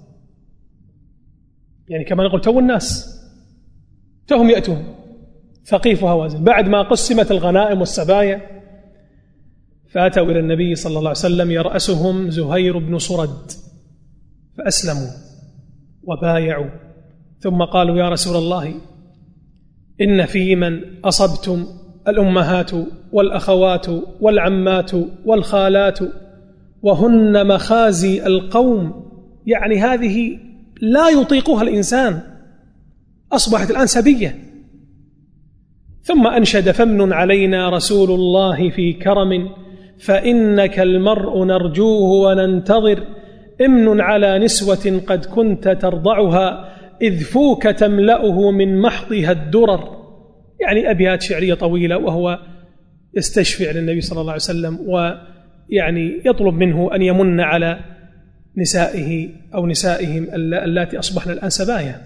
يعني كما نقول تو الناس توهم يأتون، ثقيف وهوازن، بعد ما قسمت الغنائم والسبايا فأتوا إلى النبي صلى الله عليه وسلم يرأسهم زهير بن صرد، فأسلموا وبايعوا، ثم قالوا يا رسول الله إن في من أصبتم الأمهات والأخوات والعمات والخالات وهن مخازي القوم، يعني هذه لا يطيقها الإنسان، أصبحت الآن سبية. ثم أنشد فمن علينا رسول الله في كرم فإنك المرء نرجوه وننتظر، امن على نسوة قد كنت ترضعها إذ فوك تملأه من محضها الدرر، يعني أبيات شعرية طويلة، وهو يستشفع للنبي صلى الله عليه وسلم ويعني يطلب منه أن يمن على نسائه أو نسائهم اللاتي أصبحن الآن سبايا.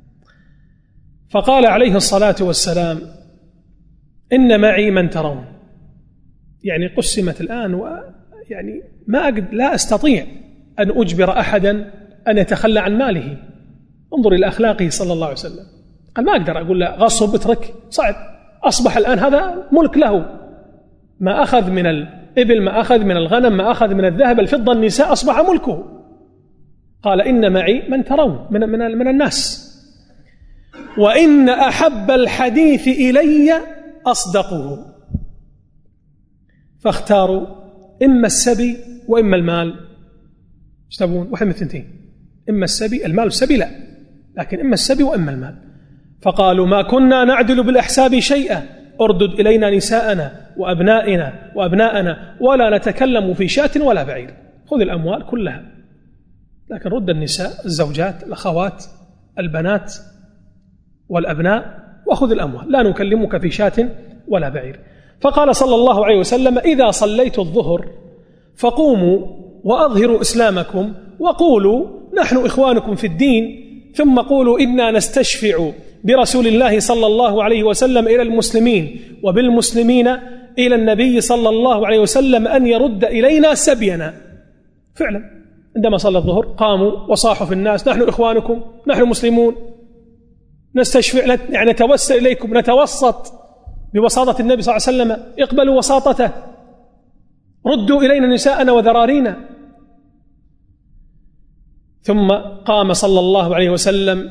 فقال عليه الصلاة والسلام إن معي من ترون، يعني قسمت الآن ويعني لا أستطيع أن أجبر أحدا أن يتخلى عن ماله. انظر إلى أخلاقه صلى الله عليه وسلم، قال ما أقدر أقول له غصب اترك، صعب، أصبح الآن هذا ملك له، ما أخذ من الإبل، ما أخذ من الغنم، ما أخذ من الذهب الفضة النساء أصبح ملكه. قال إن معي من ترون من الناس، وإن أحب الحديث إلي أصدقه. فاختاروا إما السبي وإما المال. ايش تبون؟ واحد من الثنتين، إما السبي، المال والسبي لا، لكن إما السبي وإما المال. فقالوا ما كنا نعدل بالأحساب شيئا، أردد إلينا نساءنا وأبناءنا ولا نتكلم في شاة ولا بعير، خذ الأموال كلها، لكن رد النساء، الزوجات، الأخوات، البنات والأبناء، وخذ الأموال، لا نكلمك في شاة ولا بعير. فقال صلى الله عليه وسلم إذا صليت الظهر فقوموا وأظهروا إسلامكم وقولوا نحن إخوانكم في الدين، ثم قولوا إنا نستشفع برسول الله صلى الله عليه وسلم إلى المسلمين وبالمسلمين إلى النبي صلى الله عليه وسلم أن يرد إلينا سبينا. فعلا عندما صلى الظهر قاموا وصاحوا في الناس نحن إخوانكم، نحن مسلمون، نستشفع يعني نتوسل إليكم، نتوسط بوساطة النبي صلى الله عليه وسلم، اقبلوا وساطته، ردوا إلينا نساءنا وذرارينا. ثم قام صلى الله عليه وسلم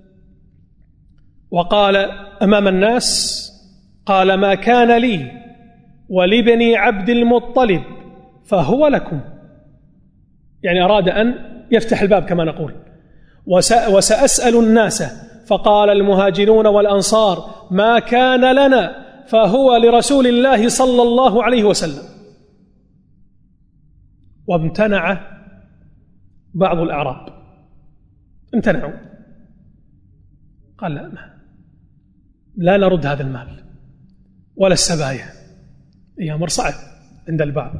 وقال أمام الناس، قال ما كان لي ولبني عبد المطلب فهو لكم، يعني أراد أن يفتح الباب كما نقول. وسأسأل الناس، فقال المهاجرون والأنصار ما كان لنا فهو لرسول الله صلى الله عليه وسلم. وامتنع بعض الأعراب، امتنعوا، قال لا نرد هذا المال ولا السبايا، هي أمر صعب عند البعض،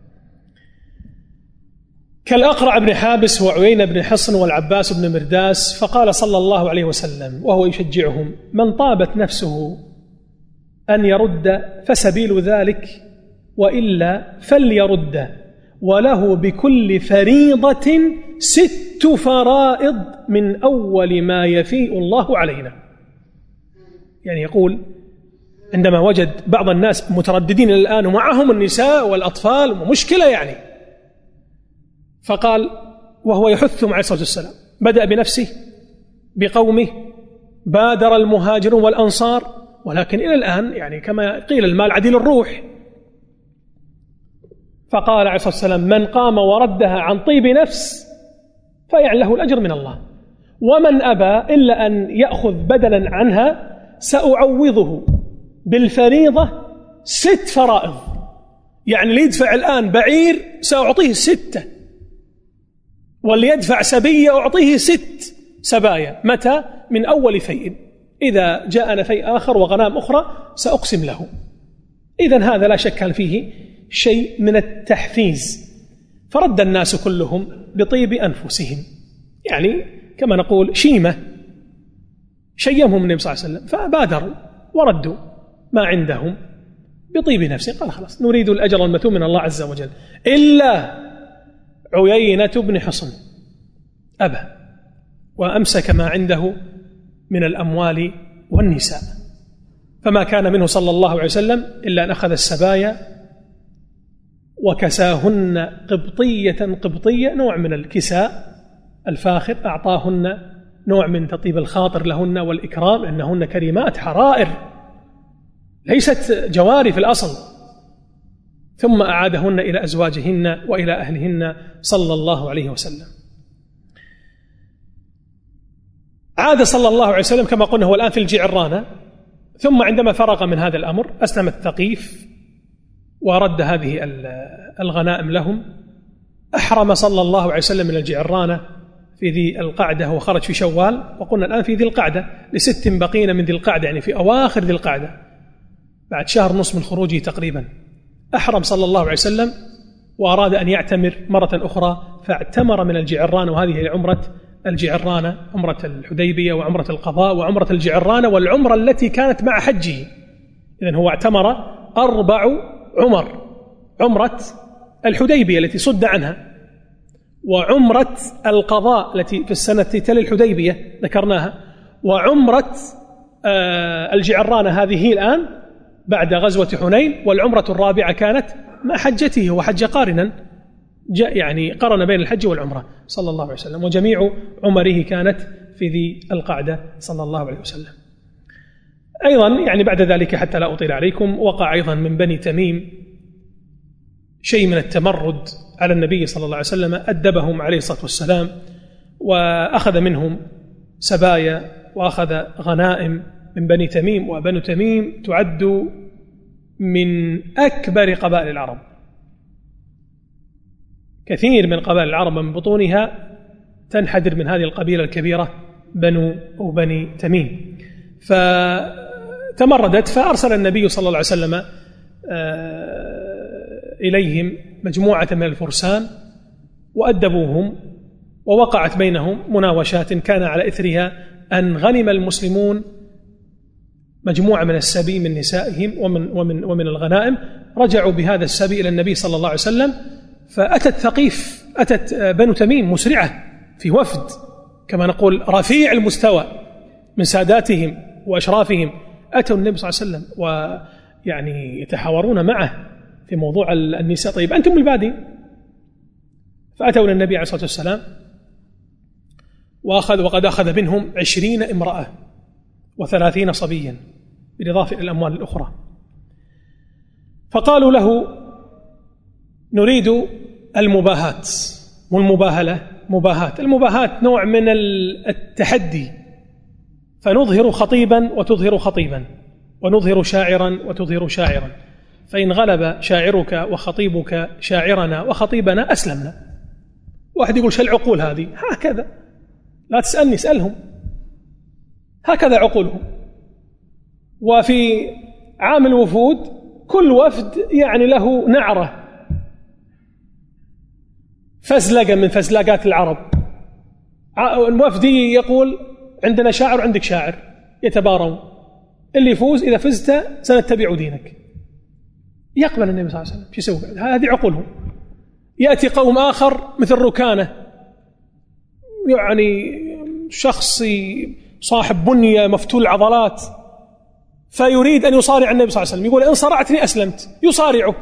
كالأقرع بن حابس وعيينة بن حصن والعباس بن مرداس. فقال صلى الله عليه وسلم وهو يشجعهم من طابت نفسه أن يرد فسبيل ذلك، وإلا فليرد، وله بكل فريضة 6 فرائض من أول ما يفيء الله علينا. يعني يقول عندما وجد بعض الناس مترددين الآن ومعهم النساء والأطفال ومشكلة يعني، فقال وهو يحثهم عليه الصلاة والسلام، بدأ بنفسه بقومه، بادر المهاجرون والأنصار، ولكن إلى الآن يعني كما قيل المال عديل الروح. فقال عليه الصلاة والسلام من قام وردها عن طيب نفس فيعن له الأجر من الله، ومن أبى إلا أن يأخذ بدلا عنها سأعوضه بالفريضة 6 فرائض. يعني اللي يدفع الآن بعير سأعطيه 6، واللي يدفع سبية أعطيه 6 سبايا. متى؟ من أول فيء، إذا جاءنا فيء آخر وغنام أخرى سأقسم له. إذن هذا لا شك هل فيه شيء من التحفيز. فرد الناس كلهم بطيب أنفسهم، يعني كما نقول شيمة، شيمهم النبي صلى الله عليه وسلم، فبادروا وردوا ما عندهم بطيب نفسه. قال خلاص نريد الأجر المثوب من الله عز وجل، إلا عيينة بن حصن أبى وأمسك ما عنده من الأموال والنساء، فما كان منه صلى الله عليه وسلم إلا أن أخذ السبايا وكساهن قبطية، نوع من الكساء الفاخر، أعطاهن نوع من تطيب الخاطر لهن والإكرام، لأنهن كريمات حرائر ليست جواري في الأصل. ثم أعادهن إلى أزواجهن وإلى أهلهن صلى الله عليه وسلم. عاد صلى الله عليه وسلم كما قلنا هو الآن في الجعرانة. ثم عندما فرغ من هذا الأمر أسلم الثقيف ورد هذه الغنائم لهم. أحرم صلى الله عليه وسلم من الجعرانة في ذي القعدة، وخرج في شوال، وقلنا الآن في ذي القعدة ل6 بقين من ذي القعدة، يعني في أواخر ذي القعدة بعد شهر ونصف من خروجه تقريبا. أحرم صلى الله عليه وسلم وأراد أن يعتمر مرة أخرى، فاعتمر من الجعرانة، وهذه هي عمرة الجعرانة، عمرة الحديبية وعمرة القضاء وعمرة الجعرانة والعمرة التي كانت مع حجه. إذن هو اعتمر 4 عمر: عمرة الحديبية التي صد عنها، وعمرة القضاء التي في السنة تلي الحديبية ذكرناها، وعمرة الجعرانة هذه الآن بعد غزوة حنين، والعمرة الرابعة كانت مع حجته وحج قارنا، يعني قرن بين الحج والعمرة صلى الله عليه وسلم، وجميع عمره كانت في ذي القعدة صلى الله عليه وسلم. أيضا يعني بعد ذلك حتى لا أطيل عليكم، وقع أيضا من بني تميم شيء من التمرد على النبي صلى الله عليه وسلم، أدبهم عليه الصلاة والسلام، وأخذ منهم سبايا وأخذ غنائم من بني تميم. وبنو تميم تعد من أكبر قبائل العرب، كثير من قبائل العرب من بطونها تنحدر من هذه القبيلة الكبيرة بني تميم. فتمردت، فأرسل النبي صلى الله عليه وسلم إليهم مجموعة من الفرسان وأدبوهم، ووقعت بينهم مناوشات كان على إثرها أن غنم المسلمون مجموعة من السبي من نسائهم ومن الغنائم، رجعوا بهذا السبي إلى النبي صلى الله عليه وسلم. فأتت ثقيف، أتت بنو تميم مسرعة في وفد كما نقول رفيع المستوى من ساداتهم وأشرافهم، أتوا النبي صلى الله عليه وسلم ويعني يتحاورون معه في موضوع النساء. طيب أنتم البادين. فأتوا إلى النبي عليه الصلاة والسلام وقد أخذ منهم 20 امرأة و30 صبيا بالإضافة إلى الأموال الأخرى. فقالوا له: نريد المباهات. والمباهلة المباهاة نوع من التحدي، فنظهر خطيبا وتظهر خطيبا، ونظهر شاعرا وتظهر شاعرا، فإن غلب شاعرك وخطيبك شاعرنا وخطيبنا أسلمنا. واحد يقول: شو العقول هذه؟ هكذا، لا تسألني، اسألهم، هكذا عقولهم. وفي عام الوفود كل وفد يعني له نعرة، فزلقة من فزلقات العرب. الوفدي يقول: عندنا شاعر وعندك شاعر، يتبارون، اللي يفوز إذا فزت سنتبع دينك. يقبل النبي صلى الله عليه وسلم، شو يسوي؟ هذه عقولهم. يأتي قوم آخر مثل ركانة، يعني شخص صاحب بنية مفتول العضلات، فيريد أن يصارع النبي صلى الله عليه وسلم، يقول: إن صارعتني أسلمت، يصارعه.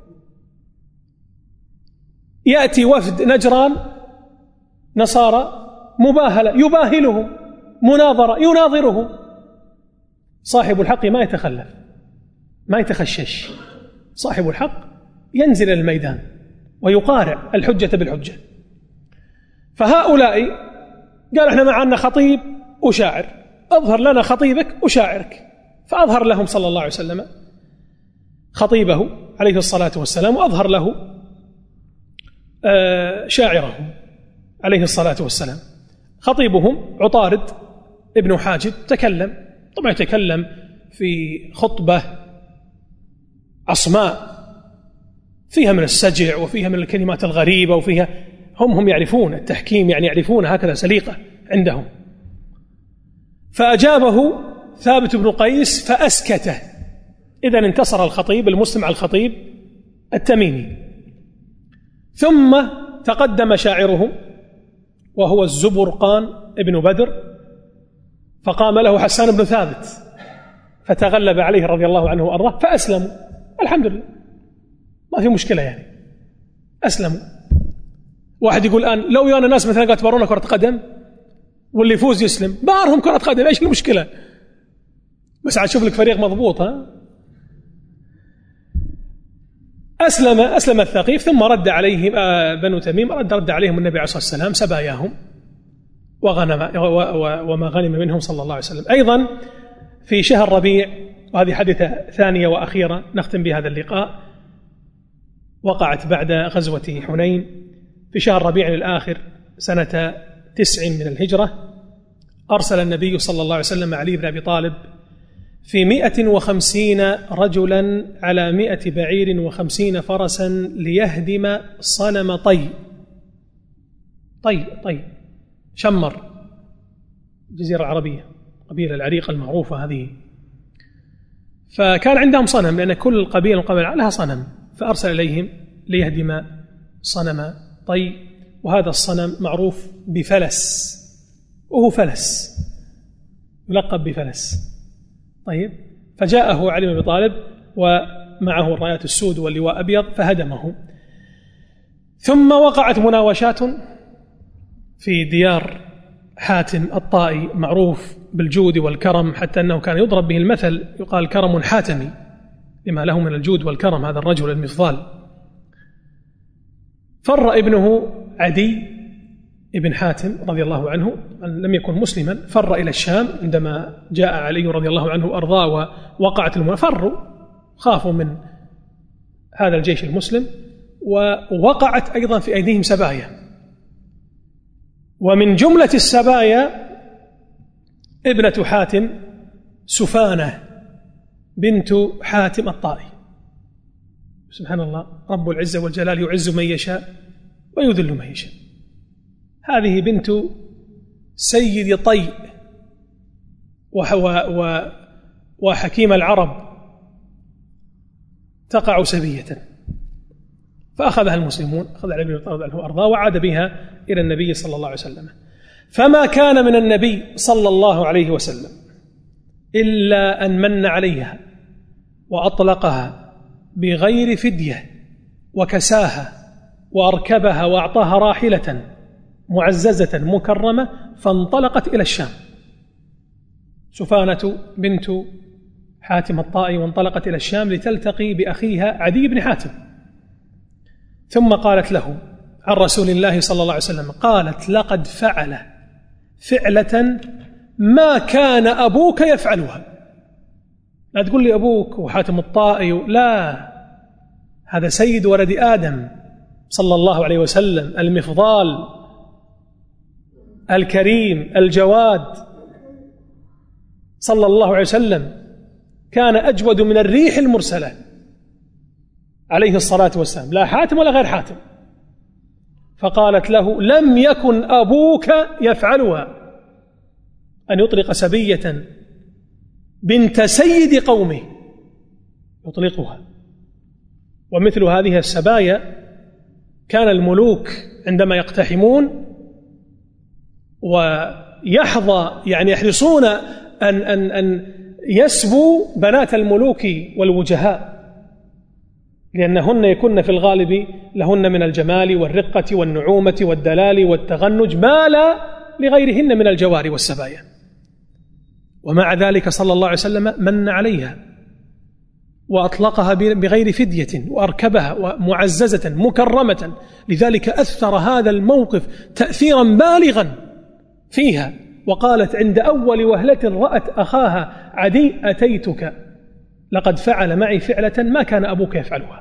يأتي وفد نجران نصارى، مباهلة، يباهلهم، مناظرة، يناظرهم. صاحب الحق ما يتخلف، ما يتخشش، صاحب الحق ينزل الميدان ويقارع الحجة بالحجة. فهؤلاء قال: احنا معنا خطيب وشاعر، اظهر لنا خطيبك وشاعرك. فأظهر لهم صلى الله عليه وسلم خطيبه عليه الصلاة والسلام، وأظهر له شاعره عليه الصلاة والسلام. خطيبهم عطارد ابن حاجب تكلم، طبعا يتكلم في خطبة عصماء فيها من السجع وفيها من الكلمات الغريبة، وفيها هم يعرفون التحكيم، يعني يعرفون هكذا سليقة عندهم. فأجابه ثابت بن قيس فأسكته. إذن انتصر الخطيب المسلم على الخطيب التميمي. ثم تقدم شاعرهم وهو الزبرقان ابن بدر، فقام له حسان بن ثابت فتغلب عليه رضي الله عنه وأرضاه، فأسلموا. الحمد لله، ما في مشكلة، يعني أسلموا. واحد يقول الآن: لو يانا ناس مثلا قالت بارونا كرة قدم واللي يفوز يسلم، بارهم كرة قدم، ايش المشكلة؟ بس عاد شوف لك فريق مضبوط. أسلم الثقيف، ثم رد عليهم بنو تميم، رد عليهم النبي عليه الصلاة والسلام سباياهم وما غنم منهم صلى الله عليه وسلم. أيضا في شهر ربيع، وهذه حادثة ثانية وأخيرة نختم بهذا اللقاء، وقعت بعد غزوة حنين في شهر ربيع الآخر سنة 9 من الهجرة. أرسل النبي صلى الله عليه وسلم علي بن أبي طالب في 150 رجلا على 100 بعير و50 فرسا ليهدم صنم طي شمر، الجزيرة العربية، قبيلة العريقة المعروفة هذه. فكان عندهم صنم، لأن كل قبيلة من القبائل لها صنم، فأرسل إليهم ليهدم صنم طي. وهذا الصنم معروف بفلس، وهو فلس يلقب بفلس. طيب، فجاءه علي بن أبي طالب ومعه الرايات السود واللواء أبيض فهدمه. ثم وقعت مناوشات في ديار حاتم الطائي، معروف بالجود والكرم، حتى أنه كان يضرب به المثل، يقال كرم حاتمي لما له من الجود والكرم هذا الرجل المفضال. فر ابنه عدي ابن حاتم رضي الله عنه، لم يكن مسلما، فر إلى الشام عندما جاء علي رضي الله عنه وأرضاه ووقعت فروا، خافوا من هذا الجيش المسلم، ووقعت أيضا في أيديهم سبايا. ومن جملة السبايا ابنة حاتم سفانة بنت حاتم الطائي. سبحان الله، رب العزة والجلال يعز من يشاء ويذل من يشاء. هذه بنت سيد طي وحكيم العرب تقع سبية، فأخذها المسلمون، أخذ علي بن أبي طالب عنه وأرضاه وعاد بها إلى النبي صلى الله عليه وسلم. فما كان من النبي صلى الله عليه وسلم إلا أن من عليها وأطلقها بغير فدية وكساها وأركبها وأعطاها راحلة معززة مكرمة، فانطلقت إلى الشام سفانة بنت حاتم الطائي، وانطلقت إلى الشام لتلتقي بأخيها عدي بن حاتم. ثم قالت له عن رسول الله صلى الله عليه وسلم، قالت: لقد فعل فعلة ما كان أبوك يفعلها. لا تقول لي أبوك وحاتم الطائي، لا، هذا سيد ولد آدم صلى الله عليه وسلم، المفضال الكريم الجواد صلى الله عليه وسلم، كان أجود من الريح المرسلة عليه الصلاة والسلام، لا حاتم ولا غير حاتم. فقالت له: لم يكن أبوك يفعلها، أن يطلق سبية بنت سيد قومه يطلقها. ومثل هذه السبايا كان الملوك عندما يقتحمون ويحظى، يعني يحرصون أن يسبوا بنات الملوك والوجهاء، لأنهن يكن في الغالب لهن من الجمال والرقة والنعومة والدلال والتغنج ما لا لغيرهن من الجوار والسبايا. ومع ذلك صلى الله عليه وسلم من عليها وأطلقها بغير فدية وأركبها معززة مكرمة. لذلك أثر هذا الموقف تأثيرا بالغا فيها، وقالت عند أول وهلة رأت أخاها عدي: أتيتك لقد فعل معي فعلة ما كان أبوك يفعلها.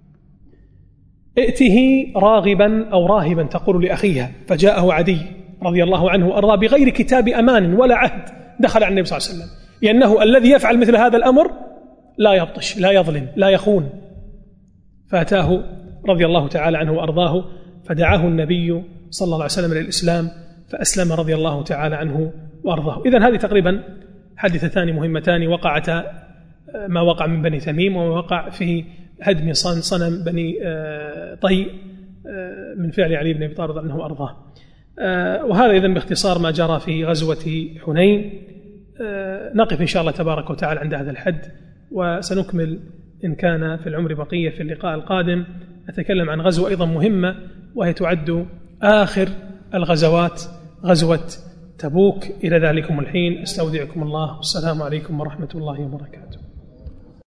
ائته راغبا أو راهبا تقول لأخيها، فجاءه عدي رضي الله عنه وأرضاه بغير كتاب أمان ولا عهد، دخل على النبي صلى الله عليه وسلم، لأنه الذي يفعل مثل هذا الأمر لا يبطش لا يظلم لا يخون. فأتاه رضي الله تعالى عنه وأرضاه، فدعاه النبي صلى الله عليه وسلم للإسلام، فأسلم رضي الله تعالى عنه وأرضاه. إذن هذه تقريبا حادثتان مهمتان وقعتا، ما وقع من بني تميم وما وقع في هدم صنم بني طي من فعل علي بن أبي طالب عنه وأرضاه. وهذا إذن باختصار ما جرى في غزوة حنين. نقف إن شاء الله تبارك وتعالى عند هذا الحد، وسنكمل إن كان في العمر بقية في اللقاء القادم. أتكلم عن غزوة أيضا مهمة، وهي تعد آخر الغزوات، غزوة تبوك. إلى ذلكم الحين أستودعكم الله، والسلام عليكم ورحمة الله وبركاته.